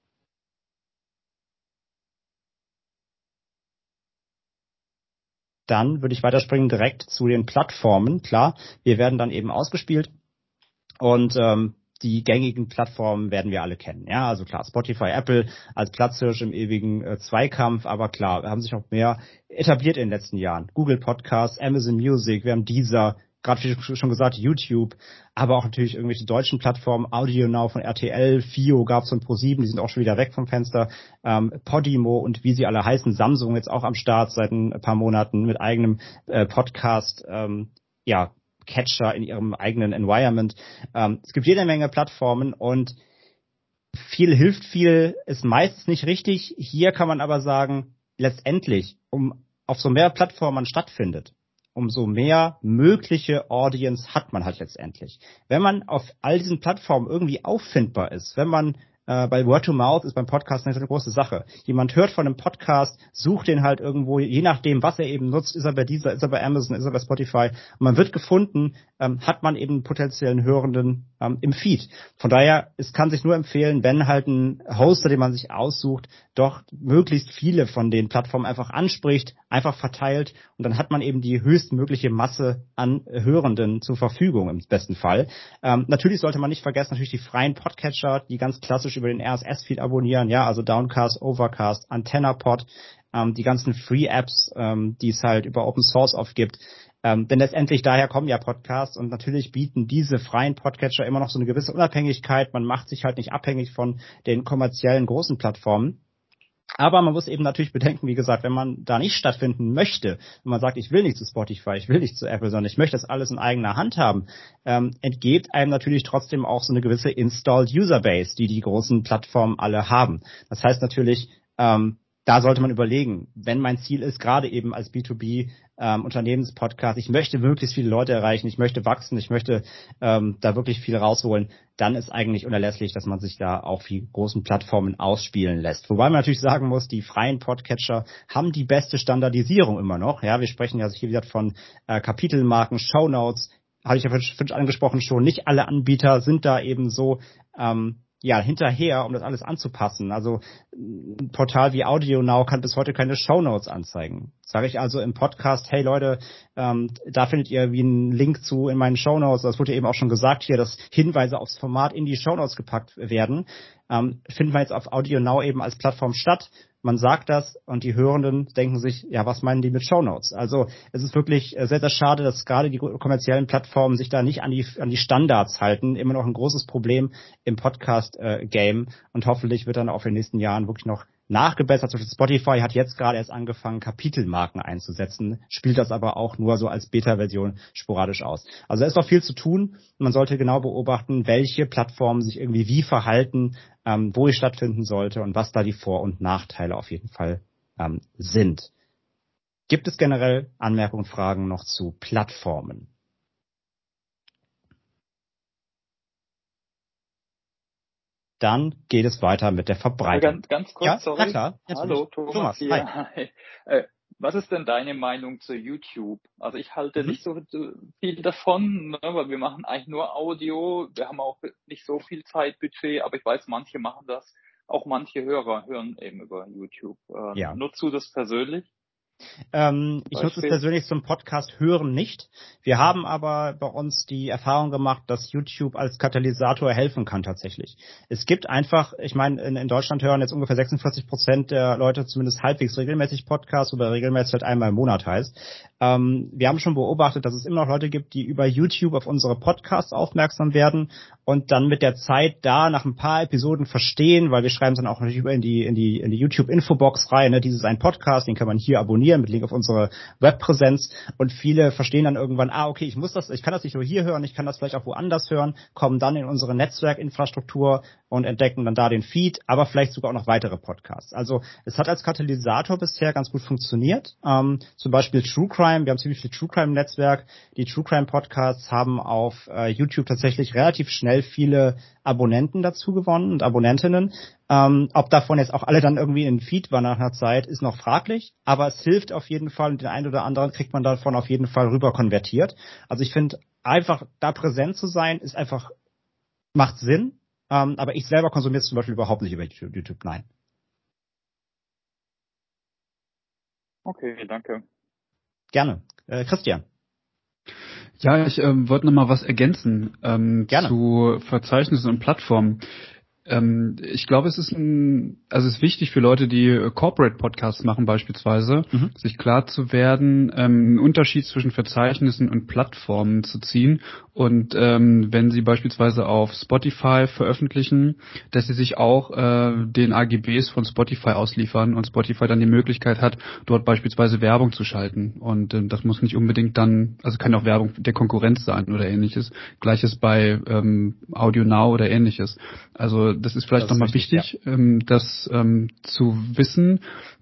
Dann würde ich weiterspringen direkt zu den Plattformen. Klar, wir werden dann eben ausgespielt und ähm, die gängigen Plattformen werden wir alle kennen. Ja, also klar, Spotify, Apple als Platzhirsch im ewigen äh, Zweikampf, aber klar, wir haben sich auch mehr etabliert in den letzten Jahren. Google Podcasts, Amazon Music, wir haben Deezer, gerade wie schon gesagt, YouTube, aber auch natürlich irgendwelche deutschen Plattformen, Audio Now von R T L, Fio gab es von ProSieben, die sind auch schon wieder weg vom Fenster, ähm, Podimo und wie sie alle heißen, Samsung jetzt auch am Start seit ein paar Monaten mit eigenem äh, Podcast, ähm, ja, Catcher in ihrem eigenen Environment. Ähm, es gibt jede Menge Plattformen und viel hilft viel, ist meistens nicht richtig. Hier kann man aber sagen, letztendlich, um auf so mehr Plattformen man stattfindet, umso mehr mögliche Audience hat man halt letztendlich. Wenn man auf all diesen Plattformen irgendwie auffindbar ist, wenn man äh, bei Word to Mouth ist beim Podcast eine große Sache. Jemand hört von einem Podcast, sucht den halt irgendwo, je nachdem, was er eben nutzt, ist er bei dieser, ist er bei Amazon, ist er bei Spotify. Und man wird gefunden, ähm, hat man eben einen potenziellen Hörenden ähm, im Feed. Von daher, es kann sich nur empfehlen, wenn halt ein Hoster, den man sich aussucht, doch möglichst viele von den Plattformen einfach anspricht, einfach verteilt und dann hat man eben die höchstmögliche Masse an Hörenden zur Verfügung im besten Fall. Ähm, natürlich sollte man nicht vergessen, natürlich die freien Podcatcher, die ganz klassisch über den R S S-Feed abonnieren, ja, also Downcast, Overcast, AntennaPod, ähm, die ganzen Free-Apps, ähm, die es halt über Open Source oft gibt. Ähm, denn letztendlich daher kommen ja Podcasts und natürlich bieten diese freien Podcatcher immer noch so eine gewisse Unabhängigkeit. Man macht sich halt nicht abhängig von den kommerziellen großen Plattformen. Aber man muss eben natürlich bedenken, wie gesagt, wenn man da nicht stattfinden möchte, wenn man sagt, ich will nicht zu Spotify, ich will nicht zu Apple, sondern ich möchte das alles in eigener Hand haben, ähm, entgeht einem natürlich trotzdem auch so eine gewisse Installed User Base, die die großen Plattformen alle haben. Das heißt natürlich, ähm, da sollte man überlegen, wenn mein Ziel ist, gerade eben als B zwei B ähm, Unternehmenspodcast, ich möchte möglichst viele Leute erreichen, ich möchte wachsen, ich möchte ähm, da wirklich viel rausholen, dann ist eigentlich unerlässlich, dass man sich da auch die großen Plattformen ausspielen lässt. Wobei man natürlich sagen muss, die freien Podcatcher haben die beste Standardisierung immer noch. Ja, wir sprechen ja hier wieder von äh, Kapitelmarken, Shownotes, hatte ich ja vorhin angesprochen schon, nicht alle Anbieter sind da eben so ähm, ja, hinterher, um das alles anzupassen. Also ein Portal wie Audio Now kann bis heute keine Shownotes anzeigen. Sage ich also im Podcast, hey Leute, ähm, da findet ihr wie einen Link zu in meinen Shownotes. Das wurde eben auch schon gesagt hier, dass Hinweise aufs Format in die Shownotes gepackt werden. Ähm, finden wir jetzt auf Audio Now eben als Plattform statt. Man sagt das und die Hörenden denken sich, ja, was meinen die mit Shownotes? Also es ist wirklich sehr, sehr schade, dass gerade die kommerziellen Plattformen sich da nicht an die an die Standards halten. Immer noch ein großes Problem im Podcast-Game und hoffentlich wird dann auch in den nächsten Jahren wirklich noch nachgebessert. Zum Beispiel Spotify hat jetzt gerade erst angefangen, Kapitelmarken einzusetzen, spielt das aber auch nur so als Beta-Version sporadisch aus. Also da ist noch viel zu tun. Man sollte genau beobachten, welche Plattformen sich irgendwie wie verhalten, ähm, wo es stattfinden sollte und was da die Vor- und Nachteile auf jeden Fall ähm, sind. Gibt es generell Anmerkungen, Fragen noch zu Plattformen? Dann geht es weiter mit der Verbreitung. Ganz, ganz kurz, ja, sorry. Na klar, Hallo, Thomas, Thomas hier. Hi. Äh, was ist denn deine Meinung zu YouTube? Also ich halte mhm. nicht so viel davon, ne, weil wir machen eigentlich nur Audio. Wir haben auch nicht so viel Zeitbudget, aber ich weiß, manche machen das. Auch manche Hörer hören eben über YouTube. Äh, ja. Nutzt du das persönlich? Ähm, ich nutze es persönlich zum Podcast hören nicht. Wir haben aber bei uns die Erfahrung gemacht, dass YouTube als Katalysator helfen kann tatsächlich. Es gibt einfach, ich meine, in, in Deutschland hören jetzt ungefähr sechsundvierzig Prozent der Leute zumindest halbwegs regelmäßig Podcasts, wobei regelmäßig halt einmal im Monat heißt. Ähm, wir haben schon beobachtet, dass es immer noch Leute gibt, die über YouTube auf unsere Podcasts aufmerksam werden und dann mit der Zeit da nach ein paar Episoden verstehen, weil wir schreiben es dann auch natürlich über in die in die in die YouTube-Infobox rein, ne? Dieses ist ein Podcast, den kann man hier abonnieren mit Link auf unsere Webpräsenz und viele verstehen dann irgendwann, ah okay, ich muss das, ich kann das nicht nur hier hören, ich kann das vielleicht auch woanders hören, kommen dann in unsere Netzwerkinfrastruktur und entdecken dann da den Feed, aber vielleicht sogar auch noch weitere Podcasts. Also es hat als Katalysator bisher ganz gut funktioniert. Ähm, zum Beispiel True Crime, wir haben ziemlich viel True Crime Netzwerk. Die True Crime Podcasts haben auf äh, YouTube tatsächlich relativ schnell viele Abonnenten dazu gewonnen und Abonnentinnen. Ähm, ob davon jetzt auch alle dann irgendwie in den Feed waren nach einer Zeit, ist noch fraglich, aber es hilft auf jeden Fall und den einen oder anderen kriegt man davon auf jeden Fall rüber konvertiert. Also ich finde, einfach da präsent zu sein, ist einfach, macht Sinn, ähm, aber ich selber konsumiere es zum Beispiel überhaupt nicht über YouTube, nein. Okay, danke. Gerne. Äh, Christian. Ja, ich ähm, wollte noch mal was ergänzen ähm, Gerne. zu Verzeichnissen und Plattformen. Ähm, ich glaube, es ist ein, also es ist wichtig für Leute, die äh, Corporate Podcasts machen beispielsweise, mhm. sich klar zu werden, ähm, einen Unterschied zwischen Verzeichnissen und Plattformen zu ziehen. Und ähm, wenn sie beispielsweise auf Spotify veröffentlichen, dass sie sich auch äh, den A G Bs von Spotify ausliefern und Spotify dann die Möglichkeit hat, dort beispielsweise Werbung zu schalten. Und äh, das muss nicht unbedingt dann, also kann auch Werbung der Konkurrenz sein oder ähnliches. Gleiches bei ähm, Audio Now oder ähnliches. Also das ist vielleicht nochmal wichtig, ja. ähm, das ähm, zu wissen.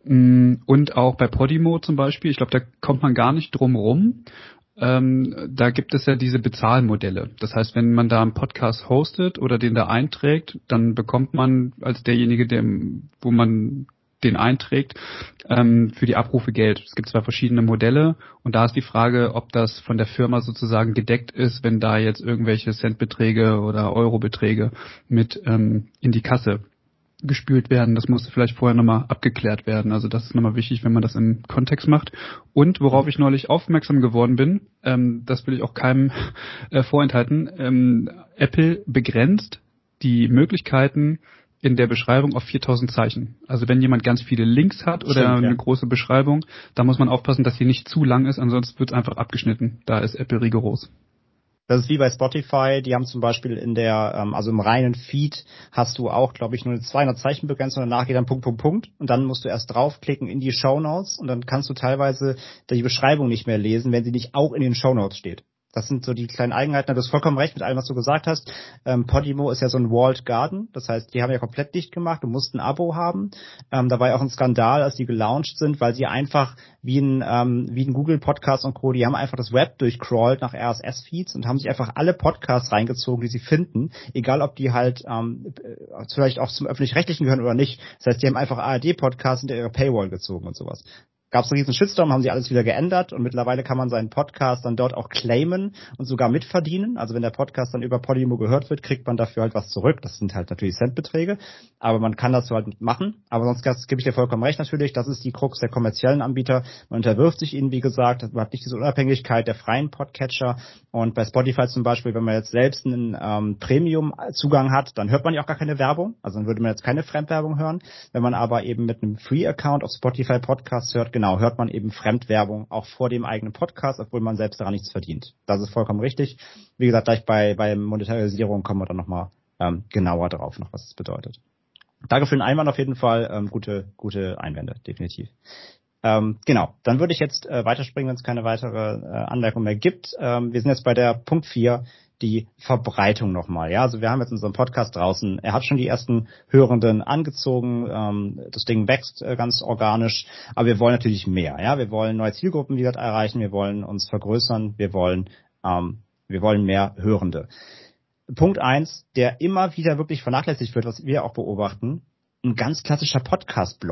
Und auch bei Podimo zum Beispiel, ich glaube, da kommt man gar nicht drum rum. Ähm, da gibt es ja diese Bezahlmodelle. Das heißt, wenn man da einen Podcast hostet oder den da einträgt, dann bekommt man als derjenige, der, wo man den einträgt, ähm, für die Abrufe Geld. Es gibt zwei verschiedene Modelle und da ist die Frage, ob das von der Firma sozusagen gedeckt ist, wenn da jetzt irgendwelche Centbeträge oder Eurobeträge mit ähm, in die Kasse gespült werden. Das muss vielleicht vorher nochmal abgeklärt werden. Also das ist nochmal wichtig, wenn man das im Kontext macht. Und worauf ich neulich aufmerksam geworden bin, ähm, das will ich auch keinem äh, vorenthalten, ähm, Apple begrenzt die Möglichkeiten in der Beschreibung auf viertausend Zeichen. Also wenn jemand ganz viele Links hat oder Stimmt, ja. eine große Beschreibung, da muss man aufpassen, dass sie nicht zu lang ist, ansonsten wird es einfach abgeschnitten. Da ist Apple rigoros. Das ist wie bei Spotify, die haben zum Beispiel in der, also im reinen Feed hast du auch, glaube ich, nur eine zweihundert Zeichen Begrenzung und danach geht dann Punkt, Punkt, Punkt und dann musst du erst draufklicken in die Shownotes und dann kannst du teilweise die Beschreibung nicht mehr lesen, wenn sie nicht auch in den Shownotes steht. Das sind so die kleinen Eigenheiten. Du hast vollkommen recht mit allem, was du gesagt hast. Ähm, Podimo ist ja so ein Walled Garden. Das heißt, die haben ja komplett dicht gemacht. Du musst ein Abo haben. Ähm, da war ja auch ein Skandal, als die gelauncht sind, weil sie einfach wie ein, ähm, wie ein Google Podcast und Co., die haben einfach das Web durchcrawlt nach R S S-Feeds und haben sich einfach alle Podcasts reingezogen, die sie finden. Egal, ob die halt ähm, vielleicht auch zum Öffentlich-Rechtlichen gehören oder nicht. Das heißt, die haben einfach A R D-Podcasts hinter ihre Paywall gezogen und sowas. Gab es einen riesen Shitstorm, haben sie alles wieder geändert und mittlerweile kann man seinen Podcast dann dort auch claimen und sogar mitverdienen. Also wenn der Podcast dann über Podimo gehört wird, kriegt man dafür halt was zurück. Das sind halt natürlich Centbeträge, aber man kann das so halt machen. Aber sonst gebe ich dir vollkommen recht natürlich, das ist die Krux der kommerziellen Anbieter. Man unterwirft sich ihnen, wie gesagt, man hat nicht diese Unabhängigkeit der freien Podcatcher. Und bei Spotify zum Beispiel, wenn man jetzt selbst einen ähm, Premium-Zugang hat, dann hört man ja auch gar keine Werbung. Also dann würde man jetzt keine Fremdwerbung hören. Wenn man aber eben mit einem Free-Account auf Spotify Podcasts hört, genau, hört man eben Fremdwerbung auch vor dem eigenen Podcast, obwohl man selbst daran nichts verdient. Das ist vollkommen richtig. Wie gesagt, gleich bei, bei Monetarisierung kommen wir dann nochmal ähm, genauer drauf, noch was das bedeutet. Danke für den Einwand auf jeden Fall. Ähm, gute, gute Einwände, definitiv. Ähm, genau, dann würde ich jetzt äh, weiterspringen, wenn es keine weitere äh, Anmerkung mehr gibt. Ähm, wir sind jetzt bei der Punkt vier, die Verbreitung nochmal. Ja, also wir haben jetzt unseren Podcast draußen. Er hat schon die ersten Hörenden angezogen. Ähm, das Ding wächst äh, ganz organisch. Aber wir wollen natürlich mehr. Ja, wir wollen neue Zielgruppen wieder erreichen. Wir wollen uns vergrößern. Wir wollen, ähm, wir wollen mehr Hörende. Punkt eins, der immer wieder wirklich vernachlässigt wird, was wir auch beobachten, ein ganz klassischer Podcast-Blog.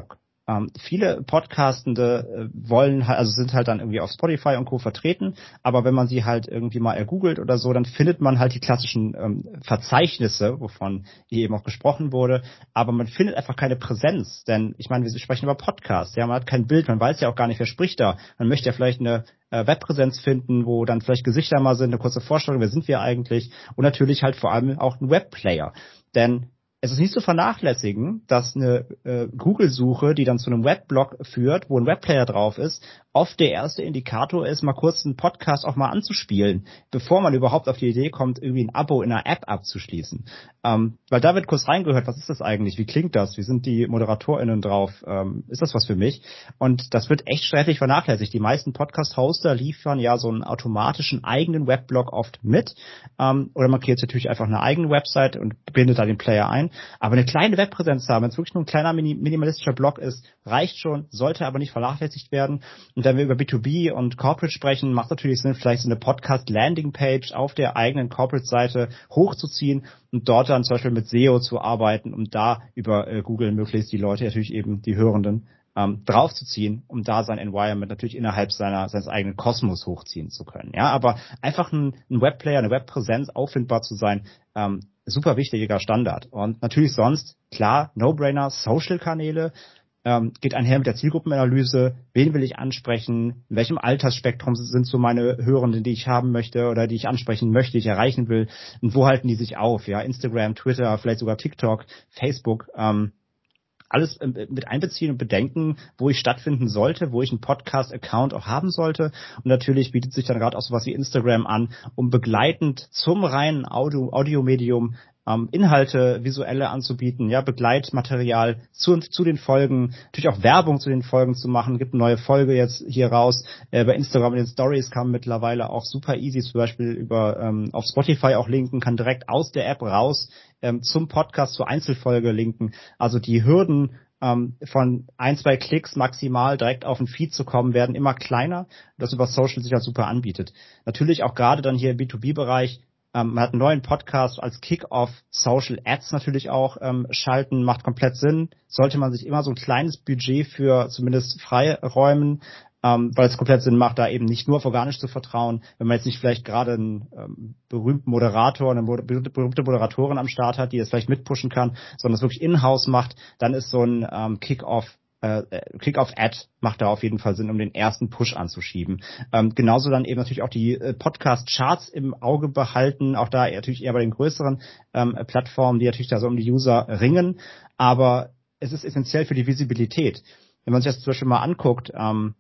Ähm, viele Podcastende äh, wollen halt, also sind halt dann irgendwie auf Spotify und Co. vertreten, aber wenn man sie halt irgendwie mal ergoogelt oder so, dann findet man halt die klassischen ähm, Verzeichnisse, wovon hier eben auch gesprochen wurde, aber man findet einfach keine Präsenz, denn ich meine, wir sprechen über Podcasts, ja, man hat kein Bild, man weiß ja auch gar nicht, wer spricht da, man möchte ja vielleicht eine äh, Webpräsenz finden, wo dann vielleicht Gesichter mal sind, eine kurze Vorstellung, wer sind wir eigentlich, und natürlich halt vor allem auch ein Webplayer, denn es ist nicht zu vernachlässigen, dass eine äh, Google-Suche, die dann zu einem Webblog führt, wo ein Webplayer drauf ist, oft der erste Indikator ist, mal kurz einen Podcast auch mal anzuspielen, bevor man überhaupt auf die Idee kommt, irgendwie ein Abo in einer App abzuschließen. Ähm, weil da wird kurz reingehört, was ist das eigentlich? Wie klingt das? Wie sind die ModeratorInnen drauf? Ähm, ist das was für mich? Und das wird echt sträflich vernachlässigt. Die meisten Podcast-Hoster liefern ja so einen automatischen eigenen Webblog oft mit. Ähm, oder man kreiert natürlich einfach eine eigene Website und bindet da den Player ein. Aber eine kleine Webpräsenz haben, wenn es wirklich nur ein kleiner minimalistischer Blog ist, reicht schon, sollte aber nicht vernachlässigt werden. Und wenn wir über B zwei B und Corporate sprechen, macht es natürlich Sinn, vielleicht so eine Podcast-Landing-Page auf der eigenen Corporate-Seite hochzuziehen und dort dann zum Beispiel mit S E O zu arbeiten, um da über äh, Google möglichst die Leute, natürlich eben die Hörenden, ähm, draufzuziehen, um da sein Environment natürlich innerhalb seiner seines eigenen Kosmos hochziehen zu können. Ja, aber einfach ein, ein Webplayer, eine Webpräsenz auffindbar zu sein, ähm, super wichtiger Standard. Und natürlich sonst, klar, No-Brainer, Social-Kanäle, ähm, geht einher mit der Zielgruppenanalyse, wen will ich ansprechen, in welchem Altersspektrum sind so meine Hörenden, die ich haben möchte oder die ich ansprechen möchte, die ich erreichen will, und wo halten die sich auf, ja, Instagram, Twitter, vielleicht sogar TikTok, Facebook, ähm, alles mit einbeziehen und bedenken, wo ich stattfinden sollte, wo ich einen Podcast-Account auch haben sollte. Und natürlich bietet sich dann gerade auch sowas wie Instagram an, um begleitend zum reinen Audio, Audiomedium ähm, Inhalte, visuelle anzubieten, ja, Begleitmaterial zu, zu den Folgen, natürlich auch Werbung zu den Folgen zu machen. Gibt eine neue Folge jetzt hier raus. Äh, bei Instagram in den Stories kann man mittlerweile auch super easy zum Beispiel über ähm, auf Spotify auch linken, kann direkt aus der App raus ähm, zum Podcast, zur Einzelfolge linken. Also die Hürden ähm, von ein, zwei Klicks maximal direkt auf den Feed zu kommen, werden immer kleiner, das über Social sich halt super anbietet. Natürlich auch gerade dann hier im B zwei B-Bereich, Ähm, man hat einen neuen Podcast als Kick-Off, Social Ads natürlich auch ähm, schalten, macht komplett Sinn. Sollte man sich immer so ein kleines Budget für zumindest freiräumen, ähm, weil es komplett Sinn macht, da eben nicht nur auf organisch zu vertrauen. Wenn man jetzt nicht vielleicht gerade einen ähm, berühmten Moderator, eine Mod- berühmte Moderatorin am Start hat, die das vielleicht mitpushen kann, sondern es wirklich in-house macht, dann ist so ein ähm, Kick-Off Äh, Kick-Off-Ad macht da auf jeden Fall Sinn, um den ersten Push anzuschieben. Ähm, genauso dann eben natürlich auch die äh, Podcast-Charts im Auge behalten, auch da natürlich eher bei den größeren ähm, Plattformen, die natürlich da so um die User ringen, aber es ist essentiell für die Visibilität. Wenn man sich das zum Beispiel mal anguckt, ähm,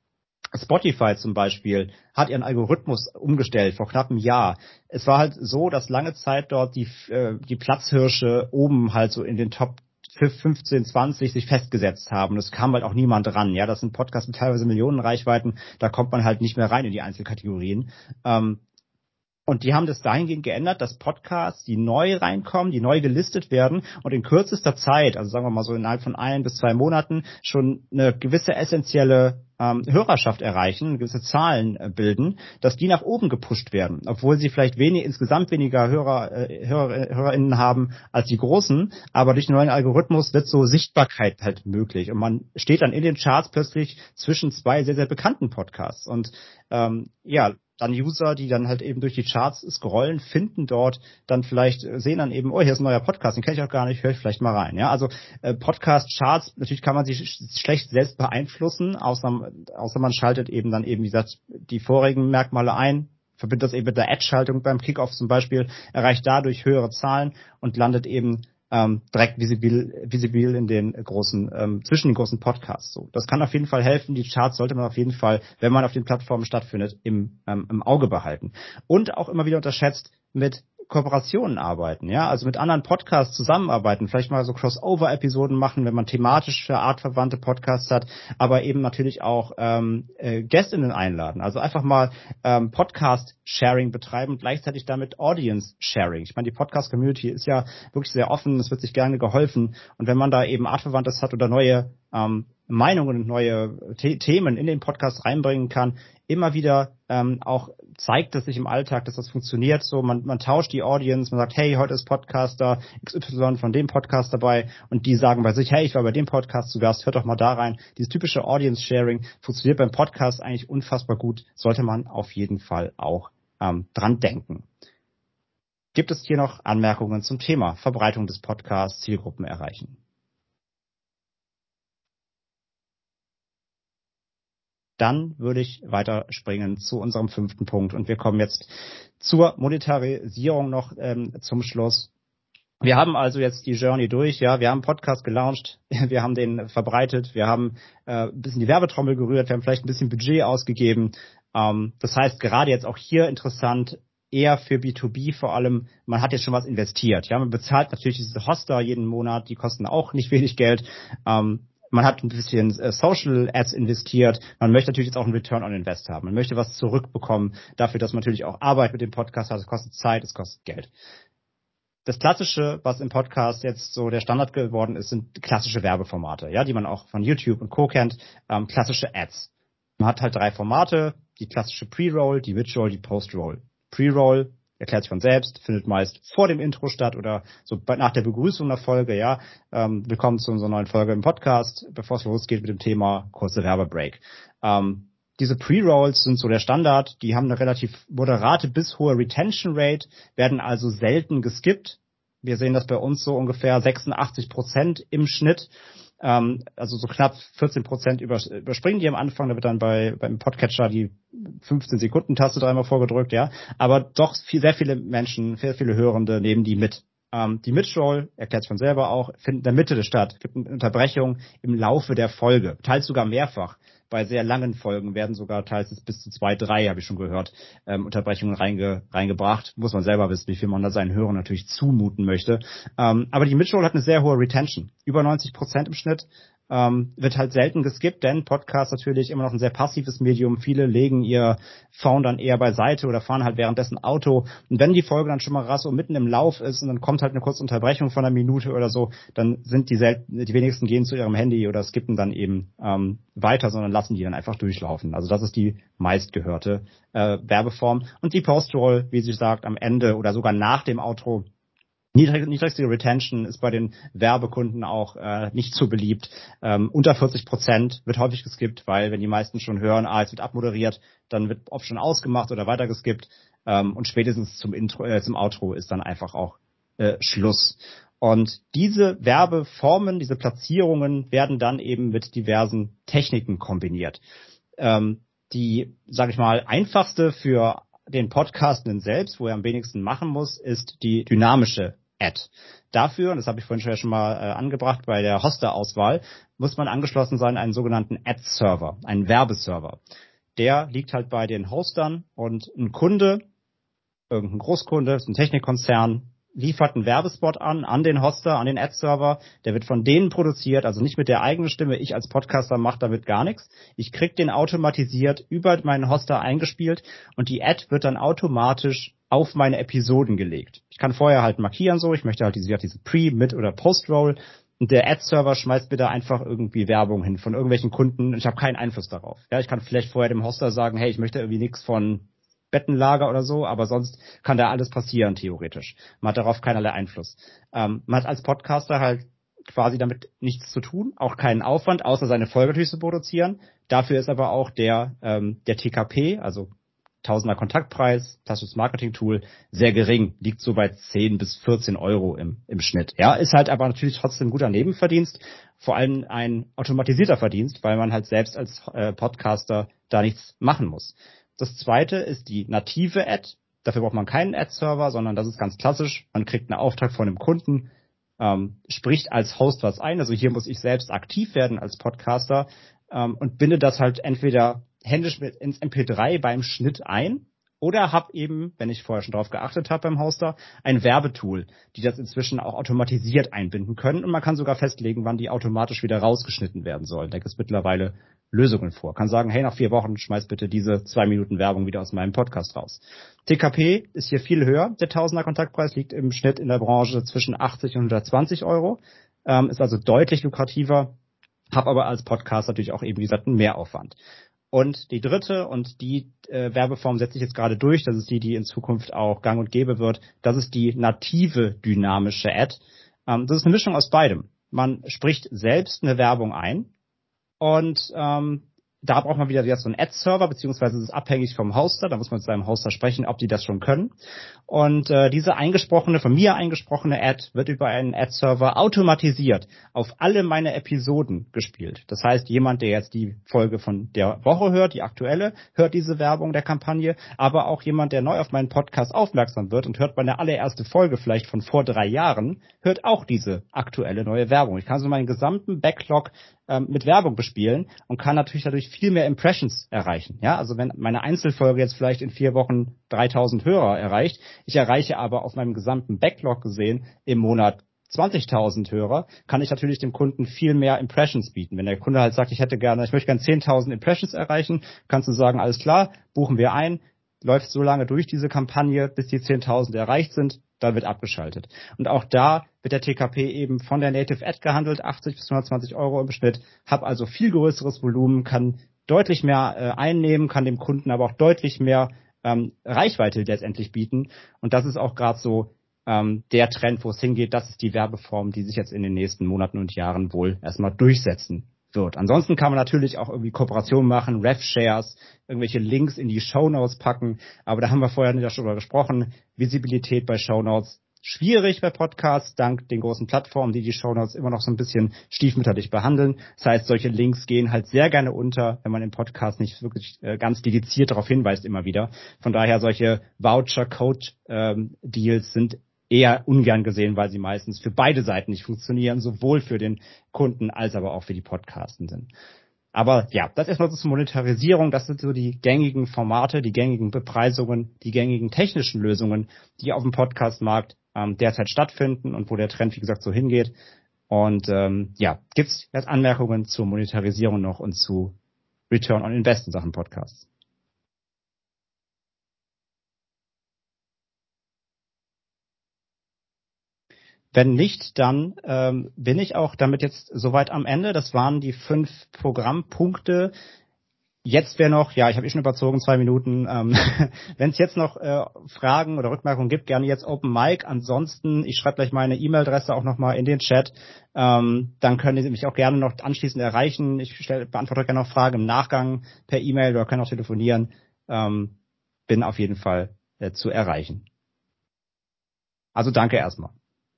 Spotify zum Beispiel hat ihren Algorithmus umgestellt vor knapp einem Jahr. Es war halt so, dass lange Zeit dort die, äh, die Platzhirsche oben halt so in den Top fünfzehn, zwanzig sich festgesetzt haben. Es kam halt auch niemand ran. Ja, das sind Podcasts mit teilweise Millionen Reichweiten. Da kommt man halt nicht mehr rein in die Einzelkategorien. Ähm, und die haben das dahingehend geändert, dass Podcasts, die neu reinkommen, die neu gelistet werden und in kürzester Zeit, also sagen wir mal so innerhalb von ein bis zwei Monaten, schon eine gewisse essentielle ähm, Hörerschaft erreichen, gewisse Zahlen äh, bilden, dass die nach oben gepusht werden, obwohl sie vielleicht wenig, insgesamt weniger Hörer, äh, Hörer, HörerInnen haben als die großen, aber durch den neuen Algorithmus wird so Sichtbarkeit halt möglich und man steht dann in den Charts plötzlich zwischen zwei sehr, sehr bekannten Podcasts und ähm, ja, dann User, die dann halt eben durch die Charts scrollen, finden dort dann vielleicht, sehen dann eben, oh, hier ist ein neuer Podcast, den kenne ich auch gar nicht, höre ich vielleicht mal rein. Ja, also äh, Podcast-Charts, natürlich kann man sie sch- schlecht selbst beeinflussen, außer, außer man schaltet eben dann eben, wie gesagt, die vorigen Merkmale ein, verbindet das eben mit der Ad-Schaltung beim Kickoff zum Beispiel, erreicht dadurch höhere Zahlen und landet eben ähm, direkt visibil, visibil in den großen, ähm, zwischen den großen Podcasts. So, das kann auf jeden Fall helfen. Die Charts sollte man auf jeden Fall, wenn man auf den Plattformen stattfindet, im, ähm, im Auge behalten. Und auch immer wieder unterschätzt mit Kooperationen arbeiten, ja, also mit anderen Podcasts zusammenarbeiten, vielleicht mal so Crossover-Episoden machen, wenn man thematische, artverwandte Podcasts hat, aber eben natürlich auch ähm, äh, Gästinnen einladen, also einfach mal ähm, Podcast-Sharing betreiben und gleichzeitig damit Audience-Sharing. Ich meine, die Podcast-Community ist ja wirklich sehr offen, es wird sich gerne geholfen und wenn man da eben Artverwandtes hat oder neue ähm, Meinungen und neue The- Themen in den Podcast reinbringen kann, immer wieder ähm, auch zeigt es sich im Alltag, dass das funktioniert. So, man, man tauscht die Audience, man sagt, hey, heute ist Podcaster X Y von dem Podcast dabei und die sagen bei sich, hey, ich war bei dem Podcast zu Gast, hört doch mal da rein. Dieses typische Audience-Sharing funktioniert beim Podcast eigentlich unfassbar gut, sollte man auf jeden Fall auch ähm, dran denken. Gibt es hier noch Anmerkungen zum Thema Verbreitung des Podcasts, Zielgruppen erreichen? Dann würde ich weiterspringen zu unserem fünften Punkt und wir kommen jetzt zur Monetarisierung noch ähm, zum Schluss. Wir haben also jetzt die Journey durch, ja, wir haben einen Podcast gelauncht, wir haben den verbreitet, wir haben äh, ein bisschen die Werbetrommel gerührt, wir haben vielleicht ein bisschen Budget ausgegeben. Ähm, das heißt, gerade jetzt auch hier interessant, eher für B zwei B vor allem, man hat jetzt schon was investiert. Ja, man bezahlt natürlich diese Hoster jeden Monat, die kosten auch nicht wenig Geld. Ähm, Man hat ein bisschen äh, Social Ads investiert. Man möchte natürlich jetzt auch einen Return on Invest haben. Man möchte was zurückbekommen dafür, dass man natürlich auch Arbeit mit dem Podcast hat. Es kostet Zeit, es kostet Geld. Das Klassische, was im Podcast jetzt so der Standard geworden ist, sind klassische Werbeformate, ja, die man auch von YouTube und Co. kennt. Ähm, klassische Ads. Man hat halt drei Formate, die klassische Pre-Roll, die Mid-Roll, die Post-Roll. Pre-Roll erklärt sich von selbst, findet meist vor dem Intro statt oder so nach der Begrüßung der Folge, ja. Ähm, willkommen zu unserer neuen Folge im Podcast. Bevor es losgeht mit dem Thema, kurze Werbebreak. Ähm, diese Pre-Rolls sind so der Standard, die haben eine relativ moderate bis hohe Retention Rate, werden also selten geskippt. Wir sehen das bei uns so ungefähr sechsundachtzig Prozent im Schnitt. Ähm, also so knapp vierzehn Prozent übers- überspringen die am Anfang, da wird dann bei beim Podcatcher die fünfzehn Sekunden Taste dreimal vorgedrückt, ja. Aber doch viel, sehr viele Menschen, sehr viele Hörende nehmen die mit. Ähm, die Mid-Roll, erklärt sich von selber auch, findet in der Mitte statt, gibt eine Unterbrechung im Laufe der Folge, teils sogar mehrfach. Bei sehr langen Folgen werden sogar teils bis zu zwei, drei, habe ich schon gehört, ähm, Unterbrechungen reinge, reingebracht. Muss man selber wissen, wie viel man da seinen Hörern natürlich zumuten möchte. Ähm, aber die Mid-Roll hat eine sehr hohe Retention. Über neunzig Prozent im Schnitt. Ähm, wird halt selten geskippt, denn Podcast natürlich immer noch ein sehr passives Medium. Viele legen ihr Phone dann eher beiseite oder fahren halt währenddessen Auto. Und wenn die Folge dann schon mal rass so mitten im Lauf ist und dann kommt halt eine kurze Unterbrechung von einer Minute oder so, dann sind die selten, die wenigsten gehen zu ihrem Handy oder skippen dann eben ähm, weiter, sondern lassen die dann einfach durchlaufen. Also das ist die meistgehörte äh, Werbeform. Und die Post-Roll, wie sie sagt, am Ende oder sogar nach dem Outro. Niedrigste Retention ist bei den Werbekunden auch äh, nicht so beliebt. Ähm, unter vierzig Prozent wird häufig geskippt, weil wenn die meisten schon hören, ah, es wird abmoderiert, dann wird oft schon ausgemacht oder weiter geskippt. Ähm, und spätestens zum Intro, äh, zum Outro ist dann einfach auch äh, Schluss. Und diese Werbeformen, diese Platzierungen werden dann eben mit diversen Techniken kombiniert. Ähm, die, sage ich mal, einfachste für den Podcastenden selbst, wo er am wenigsten machen muss, ist die dynamische Ad. Dafür, und das habe ich vorhin schon mal äh, angebracht bei der Hoster-Auswahl, muss man angeschlossen sein an einen sogenannten Ad-Server, einen Werbeserver. Der liegt halt bei den Hostern und ein Kunde, irgendein Großkunde, ist ein Technikkonzern, liefert einen Werbespot an, an den Hoster, an den Ad-Server. Der wird von denen produziert, also nicht mit der eigenen Stimme. Ich als Podcaster mache damit gar nichts. Ich krieg den automatisiert über meinen Hoster eingespielt und die Ad wird dann automatisch auf meine Episoden gelegt. Ich kann vorher halt markieren so, ich möchte halt diese, diese Pre-, Mid- oder Post-Roll und der Ad-Server schmeißt mir da einfach irgendwie Werbung hin von irgendwelchen Kunden. Ich habe keinen Einfluss darauf. Ja, ich kann vielleicht vorher dem Hoster sagen, hey, ich möchte irgendwie nichts von Bettenlager oder so, aber sonst kann da alles passieren, theoretisch. Man hat darauf keinerlei Einfluss. Ähm, man hat als Podcaster halt quasi damit nichts zu tun, auch keinen Aufwand, außer seine Folge natürlich zu produzieren. Dafür ist aber auch der, ähm, der T K P, also Tausender Kontaktpreis, klassisches Marketing-Tool, sehr gering, liegt so bei zehn bis vierzehn Euro im, im Schnitt. Ja, ist halt aber natürlich trotzdem ein guter Nebenverdienst, vor allem ein automatisierter Verdienst, weil man halt selbst als äh, Podcaster da nichts machen muss. Das zweite ist die native Ad. Dafür braucht man keinen Ad-Server, sondern das ist ganz klassisch. Man kriegt einen Auftrag von einem Kunden, ähm, spricht als Host was ein. Also hier muss ich selbst aktiv werden als Podcaster ähm, und binde das halt entweder händisch mit ins M P drei beim Schnitt ein oder habe eben, wenn ich vorher schon drauf geachtet habe beim Hoster, ein Werbetool, die das inzwischen auch automatisiert einbinden können. Und man kann sogar festlegen, wann die automatisch wieder rausgeschnitten werden sollen. Da gibt es mittlerweile Lösungen vor. Kann sagen, hey, nach vier Wochen schmeiß bitte diese zwei Minuten Werbung wieder aus meinem Podcast raus. T K P ist hier viel höher. Der Tausender Kontaktpreis liegt im Schnitt in der Branche zwischen achtzig und hundertzwanzig Euro. Ähm, ist also deutlich lukrativer. habe aber als Podcast natürlich auch eben, wie gesagt, einen Mehraufwand. Und die dritte, und die äh, Werbeform setze ich jetzt gerade durch, das ist die, die in Zukunft auch gang und gäbe wird, das ist die native dynamische Ad. Ähm, das ist eine Mischung aus beidem. Man spricht selbst eine Werbung ein und ähm, da braucht man wieder so einen Ad-Server, beziehungsweise es ist abhängig vom Hoster, da muss man mit seinem Hoster sprechen, ob die das schon können. Und äh, diese eingesprochene, von mir eingesprochene Ad wird über einen Ad-Server automatisiert auf alle meine Episoden gespielt. Das heißt, jemand, der jetzt die Folge von der Woche hört, die aktuelle, hört diese Werbung der Kampagne, aber auch jemand, der neu auf meinen Podcast aufmerksam wird und hört meine allererste Folge vielleicht von vor drei Jahren, hört auch diese aktuelle neue Werbung. Ich kann so meinen gesamten Backlog ähm, mit Werbung bespielen und kann natürlich dadurch viel mehr Impressions erreichen. Ja, also wenn meine Einzelfolge jetzt vielleicht in vier Wochen dreitausend Hörer erreicht, ich erreiche aber auf meinem gesamten Backlog gesehen im Monat zwanzigtausend Hörer, kann ich natürlich dem Kunden viel mehr Impressions bieten. Wenn der Kunde halt sagt, ich hätte gerne, ich möchte gerne zehntausend Impressions erreichen, kannst du sagen, alles klar, buchen wir ein, läuft so lange durch diese Kampagne, bis die zehntausend erreicht sind, dann wird abgeschaltet. Und auch da wird der T K P eben von der Native Ad gehandelt, achtzig bis hundertzwanzig Euro im Schnitt, habe also viel größeres Volumen, kann deutlich mehr äh, einnehmen, kann dem Kunden aber auch deutlich mehr ähm, Reichweite letztendlich bieten. Und das ist auch gerade so ähm, der Trend, wo es hingeht. Das ist die Werbeform, die sich jetzt in den nächsten Monaten und Jahren wohl erstmal durchsetzen wird. Ansonsten kann man natürlich auch irgendwie Kooperationen machen, Rev-Shares, irgendwelche Links in die Shownotes packen. Aber da haben wir vorher nicht darüber gesprochen. Visibilität bei Shownotes schwierig bei Podcasts, dank den großen Plattformen, die die Shownotes immer noch so ein bisschen stiefmütterlich behandeln. Das heißt, solche Links gehen halt sehr gerne unter, wenn man im Podcast nicht wirklich äh, ganz dediziert darauf hinweist immer wieder. Von daher solche Voucher-Code-Deals ähm, sind eher ungern gesehen, weil sie meistens für beide Seiten nicht funktionieren, sowohl für den Kunden als aber auch für die Podcastenden. Aber ja, das erstmal so zur Monetarisierung. Das sind so die gängigen Formate, die gängigen Bepreisungen, die gängigen technischen Lösungen, die auf dem Podcastmarkt ähm, derzeit stattfinden und wo der Trend, wie gesagt, so hingeht. Und ähm, ja, gibt's jetzt Anmerkungen zur Monetarisierung noch und zu Return on Invest in Sachen Podcasts? Wenn nicht, dann ähm, bin ich auch damit jetzt soweit am Ende. Das waren die fünf Programmpunkte. Jetzt wäre noch, ja, ich habe eh schon überzogen, zwei Minuten. Ähm, wenn es jetzt noch äh, Fragen oder Rückmerkungen gibt, gerne jetzt Open Mic. Ansonsten, ich schreibe gleich meine E-Mail-Adresse auch nochmal in den Chat. Ähm, dann können Sie mich auch gerne noch anschließend erreichen. Ich stell, beantworte gerne noch Fragen im Nachgang per E-Mail oder können auch telefonieren. Ähm, bin auf jeden Fall äh, zu erreichen. Also danke erstmal.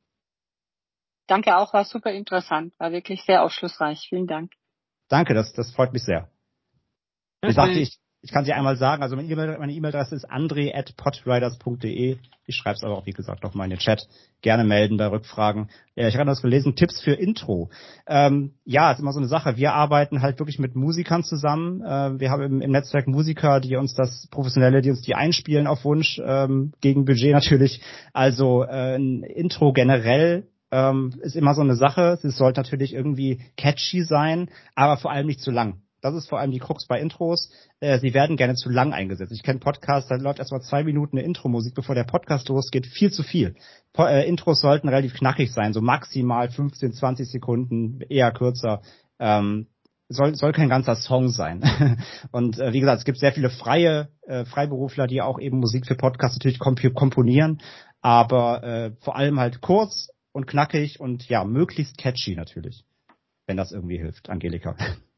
Danke auch, war super interessant, war wirklich sehr aufschlussreich. Vielen Dank. Danke, das, das freut mich sehr. Wie sagte ich, ich kann Sie einmal sagen, also meine E-Mail, meine E-Mail-Adresse ist andre at podriders punkt de. Ich schreibe es aber auch, wie gesagt, noch mal in den Chat. Gerne melden bei Rückfragen. Ja, ich habe das gelesen, Tipps für Intro. Ähm, ja, ist immer so eine Sache. Wir arbeiten halt wirklich mit Musikern zusammen. Äh, wir haben im, im Netzwerk Musiker, die uns das Professionelle, die uns die einspielen auf Wunsch, ähm, gegen Budget natürlich. Also äh, ein Intro generell ähm, ist immer so eine Sache. Es sollte natürlich irgendwie catchy sein, aber vor allem nicht zu lang. Das ist vor allem die Krux bei Intros. Äh, sie werden gerne zu lang eingesetzt. Ich kenne Podcasts, da läuft erstmal zwei Minuten eine Intro-Musik, bevor der Podcast losgeht. Viel zu viel. Po- äh, Intros sollten relativ knackig sein, so maximal fünfzehn, zwanzig Sekunden, eher kürzer. Ähm, soll, soll kein ganzer Song sein. Und äh, wie gesagt, es gibt sehr viele freie äh, Freiberufler, die auch eben Musik für Podcasts natürlich komp- komponieren, aber äh, vor allem halt kurz und knackig und ja, möglichst catchy natürlich, wenn das irgendwie hilft. Angelika.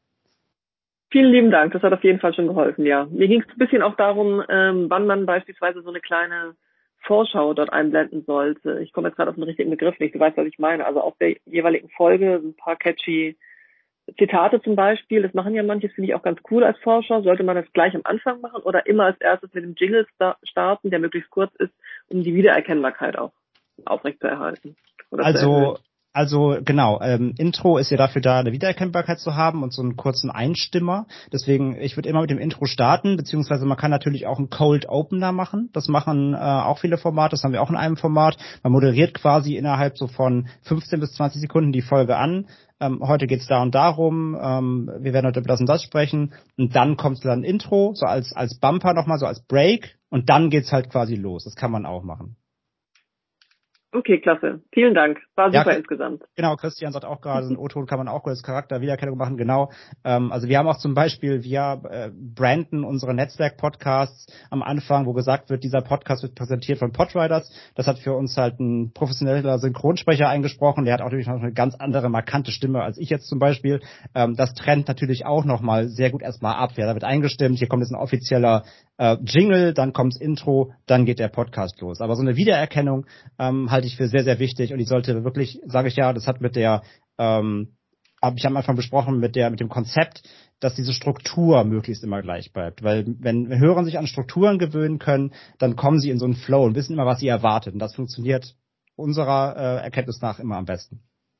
Vielen lieben Dank, das hat auf jeden Fall schon geholfen, ja. Mir ging es ein bisschen auch darum, ähm, wann man beispielsweise so eine kleine Vorschau dort einblenden sollte. Ich komme jetzt gerade auf den richtigen Begriff nicht, du weißt, was ich meine. Also auf der jeweiligen Folge ein paar catchy Zitate zum Beispiel, das machen ja manche, finde ich auch ganz cool als Vorschau. Sollte man das gleich am Anfang machen oder immer als erstes mit dem Jingle starten, der möglichst kurz ist, um die Wiedererkennbarkeit auch aufrechtzuerhalten? Oder also Also genau, ähm, Intro ist ja dafür da, eine Wiedererkennbarkeit zu haben und so einen kurzen Einstimmer. Deswegen, ich würde immer mit dem Intro starten, beziehungsweise man kann natürlich auch einen Cold Opener machen. Das machen äh, auch viele Formate, das haben wir auch in einem Format. Man moderiert quasi innerhalb so von fünfzehn bis zwanzig Sekunden die Folge an. Ähm, heute geht's da und darum, ähm, wir werden heute über das und das sprechen. Und dann kommt dann ein Intro, so als als Bumper nochmal, so als Break. Und dann geht's halt quasi los. Das kann man auch machen. Okay, klasse. Vielen Dank. War super ja, insgesamt. Genau, Christian sagt auch gerade, so ein O-Ton kann man auch als Charakterwiedererkennung machen, genau. Ähm, also wir haben auch zum Beispiel, wir äh, branden unsere Netzwerk-Podcasts am Anfang, wo gesagt wird, dieser Podcast wird präsentiert von Podriders. Das hat für uns halt ein professioneller Synchronsprecher eingesprochen. Der hat auch natürlich noch eine ganz andere, markante Stimme als ich jetzt zum Beispiel. Ähm, das trennt natürlich auch nochmal sehr gut erstmal ab. Ja, da wird eingestimmt, hier kommt jetzt ein offizieller äh, Jingle, dann kommt's Intro, dann geht der Podcast los. Aber so eine Wiedererkennung ähm, halte ich für sehr, sehr wichtig und die sollte wirklich, sage ich ja, das hat mit der, ähm, habe ich am Anfang besprochen, mit der, mit dem Konzept, dass diese Struktur möglichst immer gleich bleibt. Weil wenn Hörer sich an Strukturen gewöhnen können, dann kommen sie in so einen Flow und wissen immer, was sie erwartet. Und das funktioniert unserer äh, Erkenntnis nach immer am besten.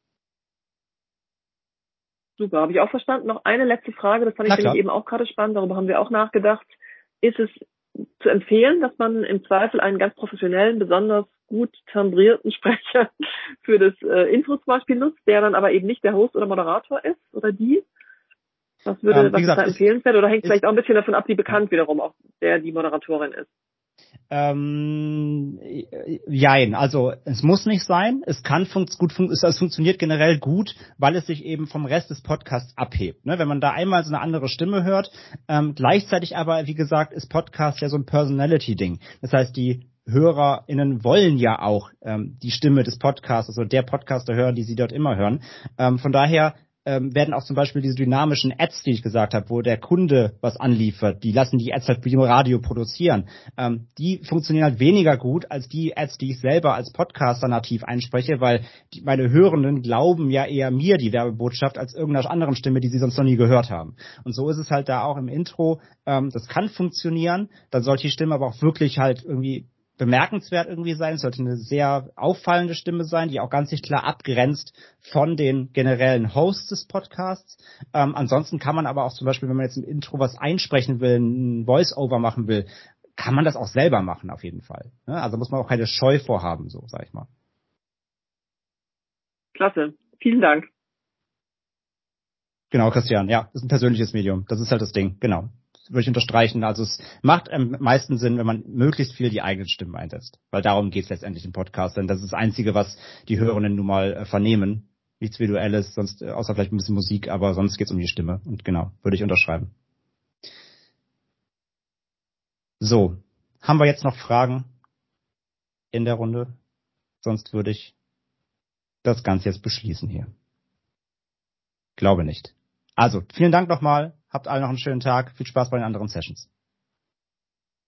Super, habe ich auch verstanden. Noch eine letzte Frage, das fand ich nämlich eben auch gerade spannend, darüber haben wir auch nachgedacht. Ist es zu empfehlen, dass man im Zweifel einen ganz professionellen, besonders gut timbrierten Sprecher für das äh, Intro zum Beispiel nutzt, der dann aber eben nicht der Host oder Moderator ist oder die? Was würde, ähm, was gesagt, ist da empfehlenswert? Oder hängt vielleicht auch ein bisschen davon ab, wie bekannt wiederum auch der, die Moderatorin ist? Ähm, jein, also es muss nicht sein, es kann fun- gut fun- es funktioniert generell gut, weil es sich eben vom Rest des Podcasts abhebt. Ne? Wenn man da einmal so eine andere Stimme hört, ähm, gleichzeitig aber, wie gesagt, ist Podcast ja so ein Personality-Ding. Das heißt, die HörerInnen wollen ja auch ähm, die Stimme des Podcasters oder der Podcaster hören, die sie dort immer hören. Ähm, von daher ähm, werden auch zum Beispiel diese dynamischen Ads, die ich gesagt habe, wo der Kunde was anliefert, die lassen die Ads halt im Radio produzieren. Ähm, die funktionieren halt weniger gut als die Ads, die ich selber als Podcaster nativ einspreche, weil die, meine Hörenden glauben ja eher mir die Werbebotschaft als irgendeiner anderen Stimme, die sie sonst noch nie gehört haben. Und so ist es halt da auch im Intro. Ähm, das kann funktionieren, dann sollte die Stimme aber auch wirklich halt irgendwie bemerkenswert irgendwie sein. Es sollte eine sehr auffallende Stimme sein, die auch ganz sich klar abgrenzt von den generellen Hosts des Podcasts. Ähm, ansonsten kann man aber auch zum Beispiel, wenn man jetzt im Intro was einsprechen will, ein Voice-Over machen will, kann man das auch selber machen auf jeden Fall. Ne? Also muss man auch keine Scheu vorhaben, so sag ich mal. Klasse. Vielen Dank. Genau, Christian. Ja, das ist ein persönliches Medium. Das ist halt das Ding. Genau. Würde ich unterstreichen. Also es macht am meisten Sinn, wenn man möglichst viel die eigenen Stimmen einsetzt. Weil darum geht es letztendlich im Podcast. Denn das ist das Einzige, was die Hörenden nun mal äh, vernehmen. Nichts Visuelles, sonst, äh, außer vielleicht ein bisschen Musik, aber sonst geht es um die Stimme. Und genau, würde ich unterschreiben. So, haben wir jetzt noch Fragen in der Runde? Sonst würde ich das Ganze jetzt beschließen hier. Glaube nicht. Also, vielen Dank nochmal. Habt alle noch einen schönen Tag. Viel Spaß bei den anderen Sessions.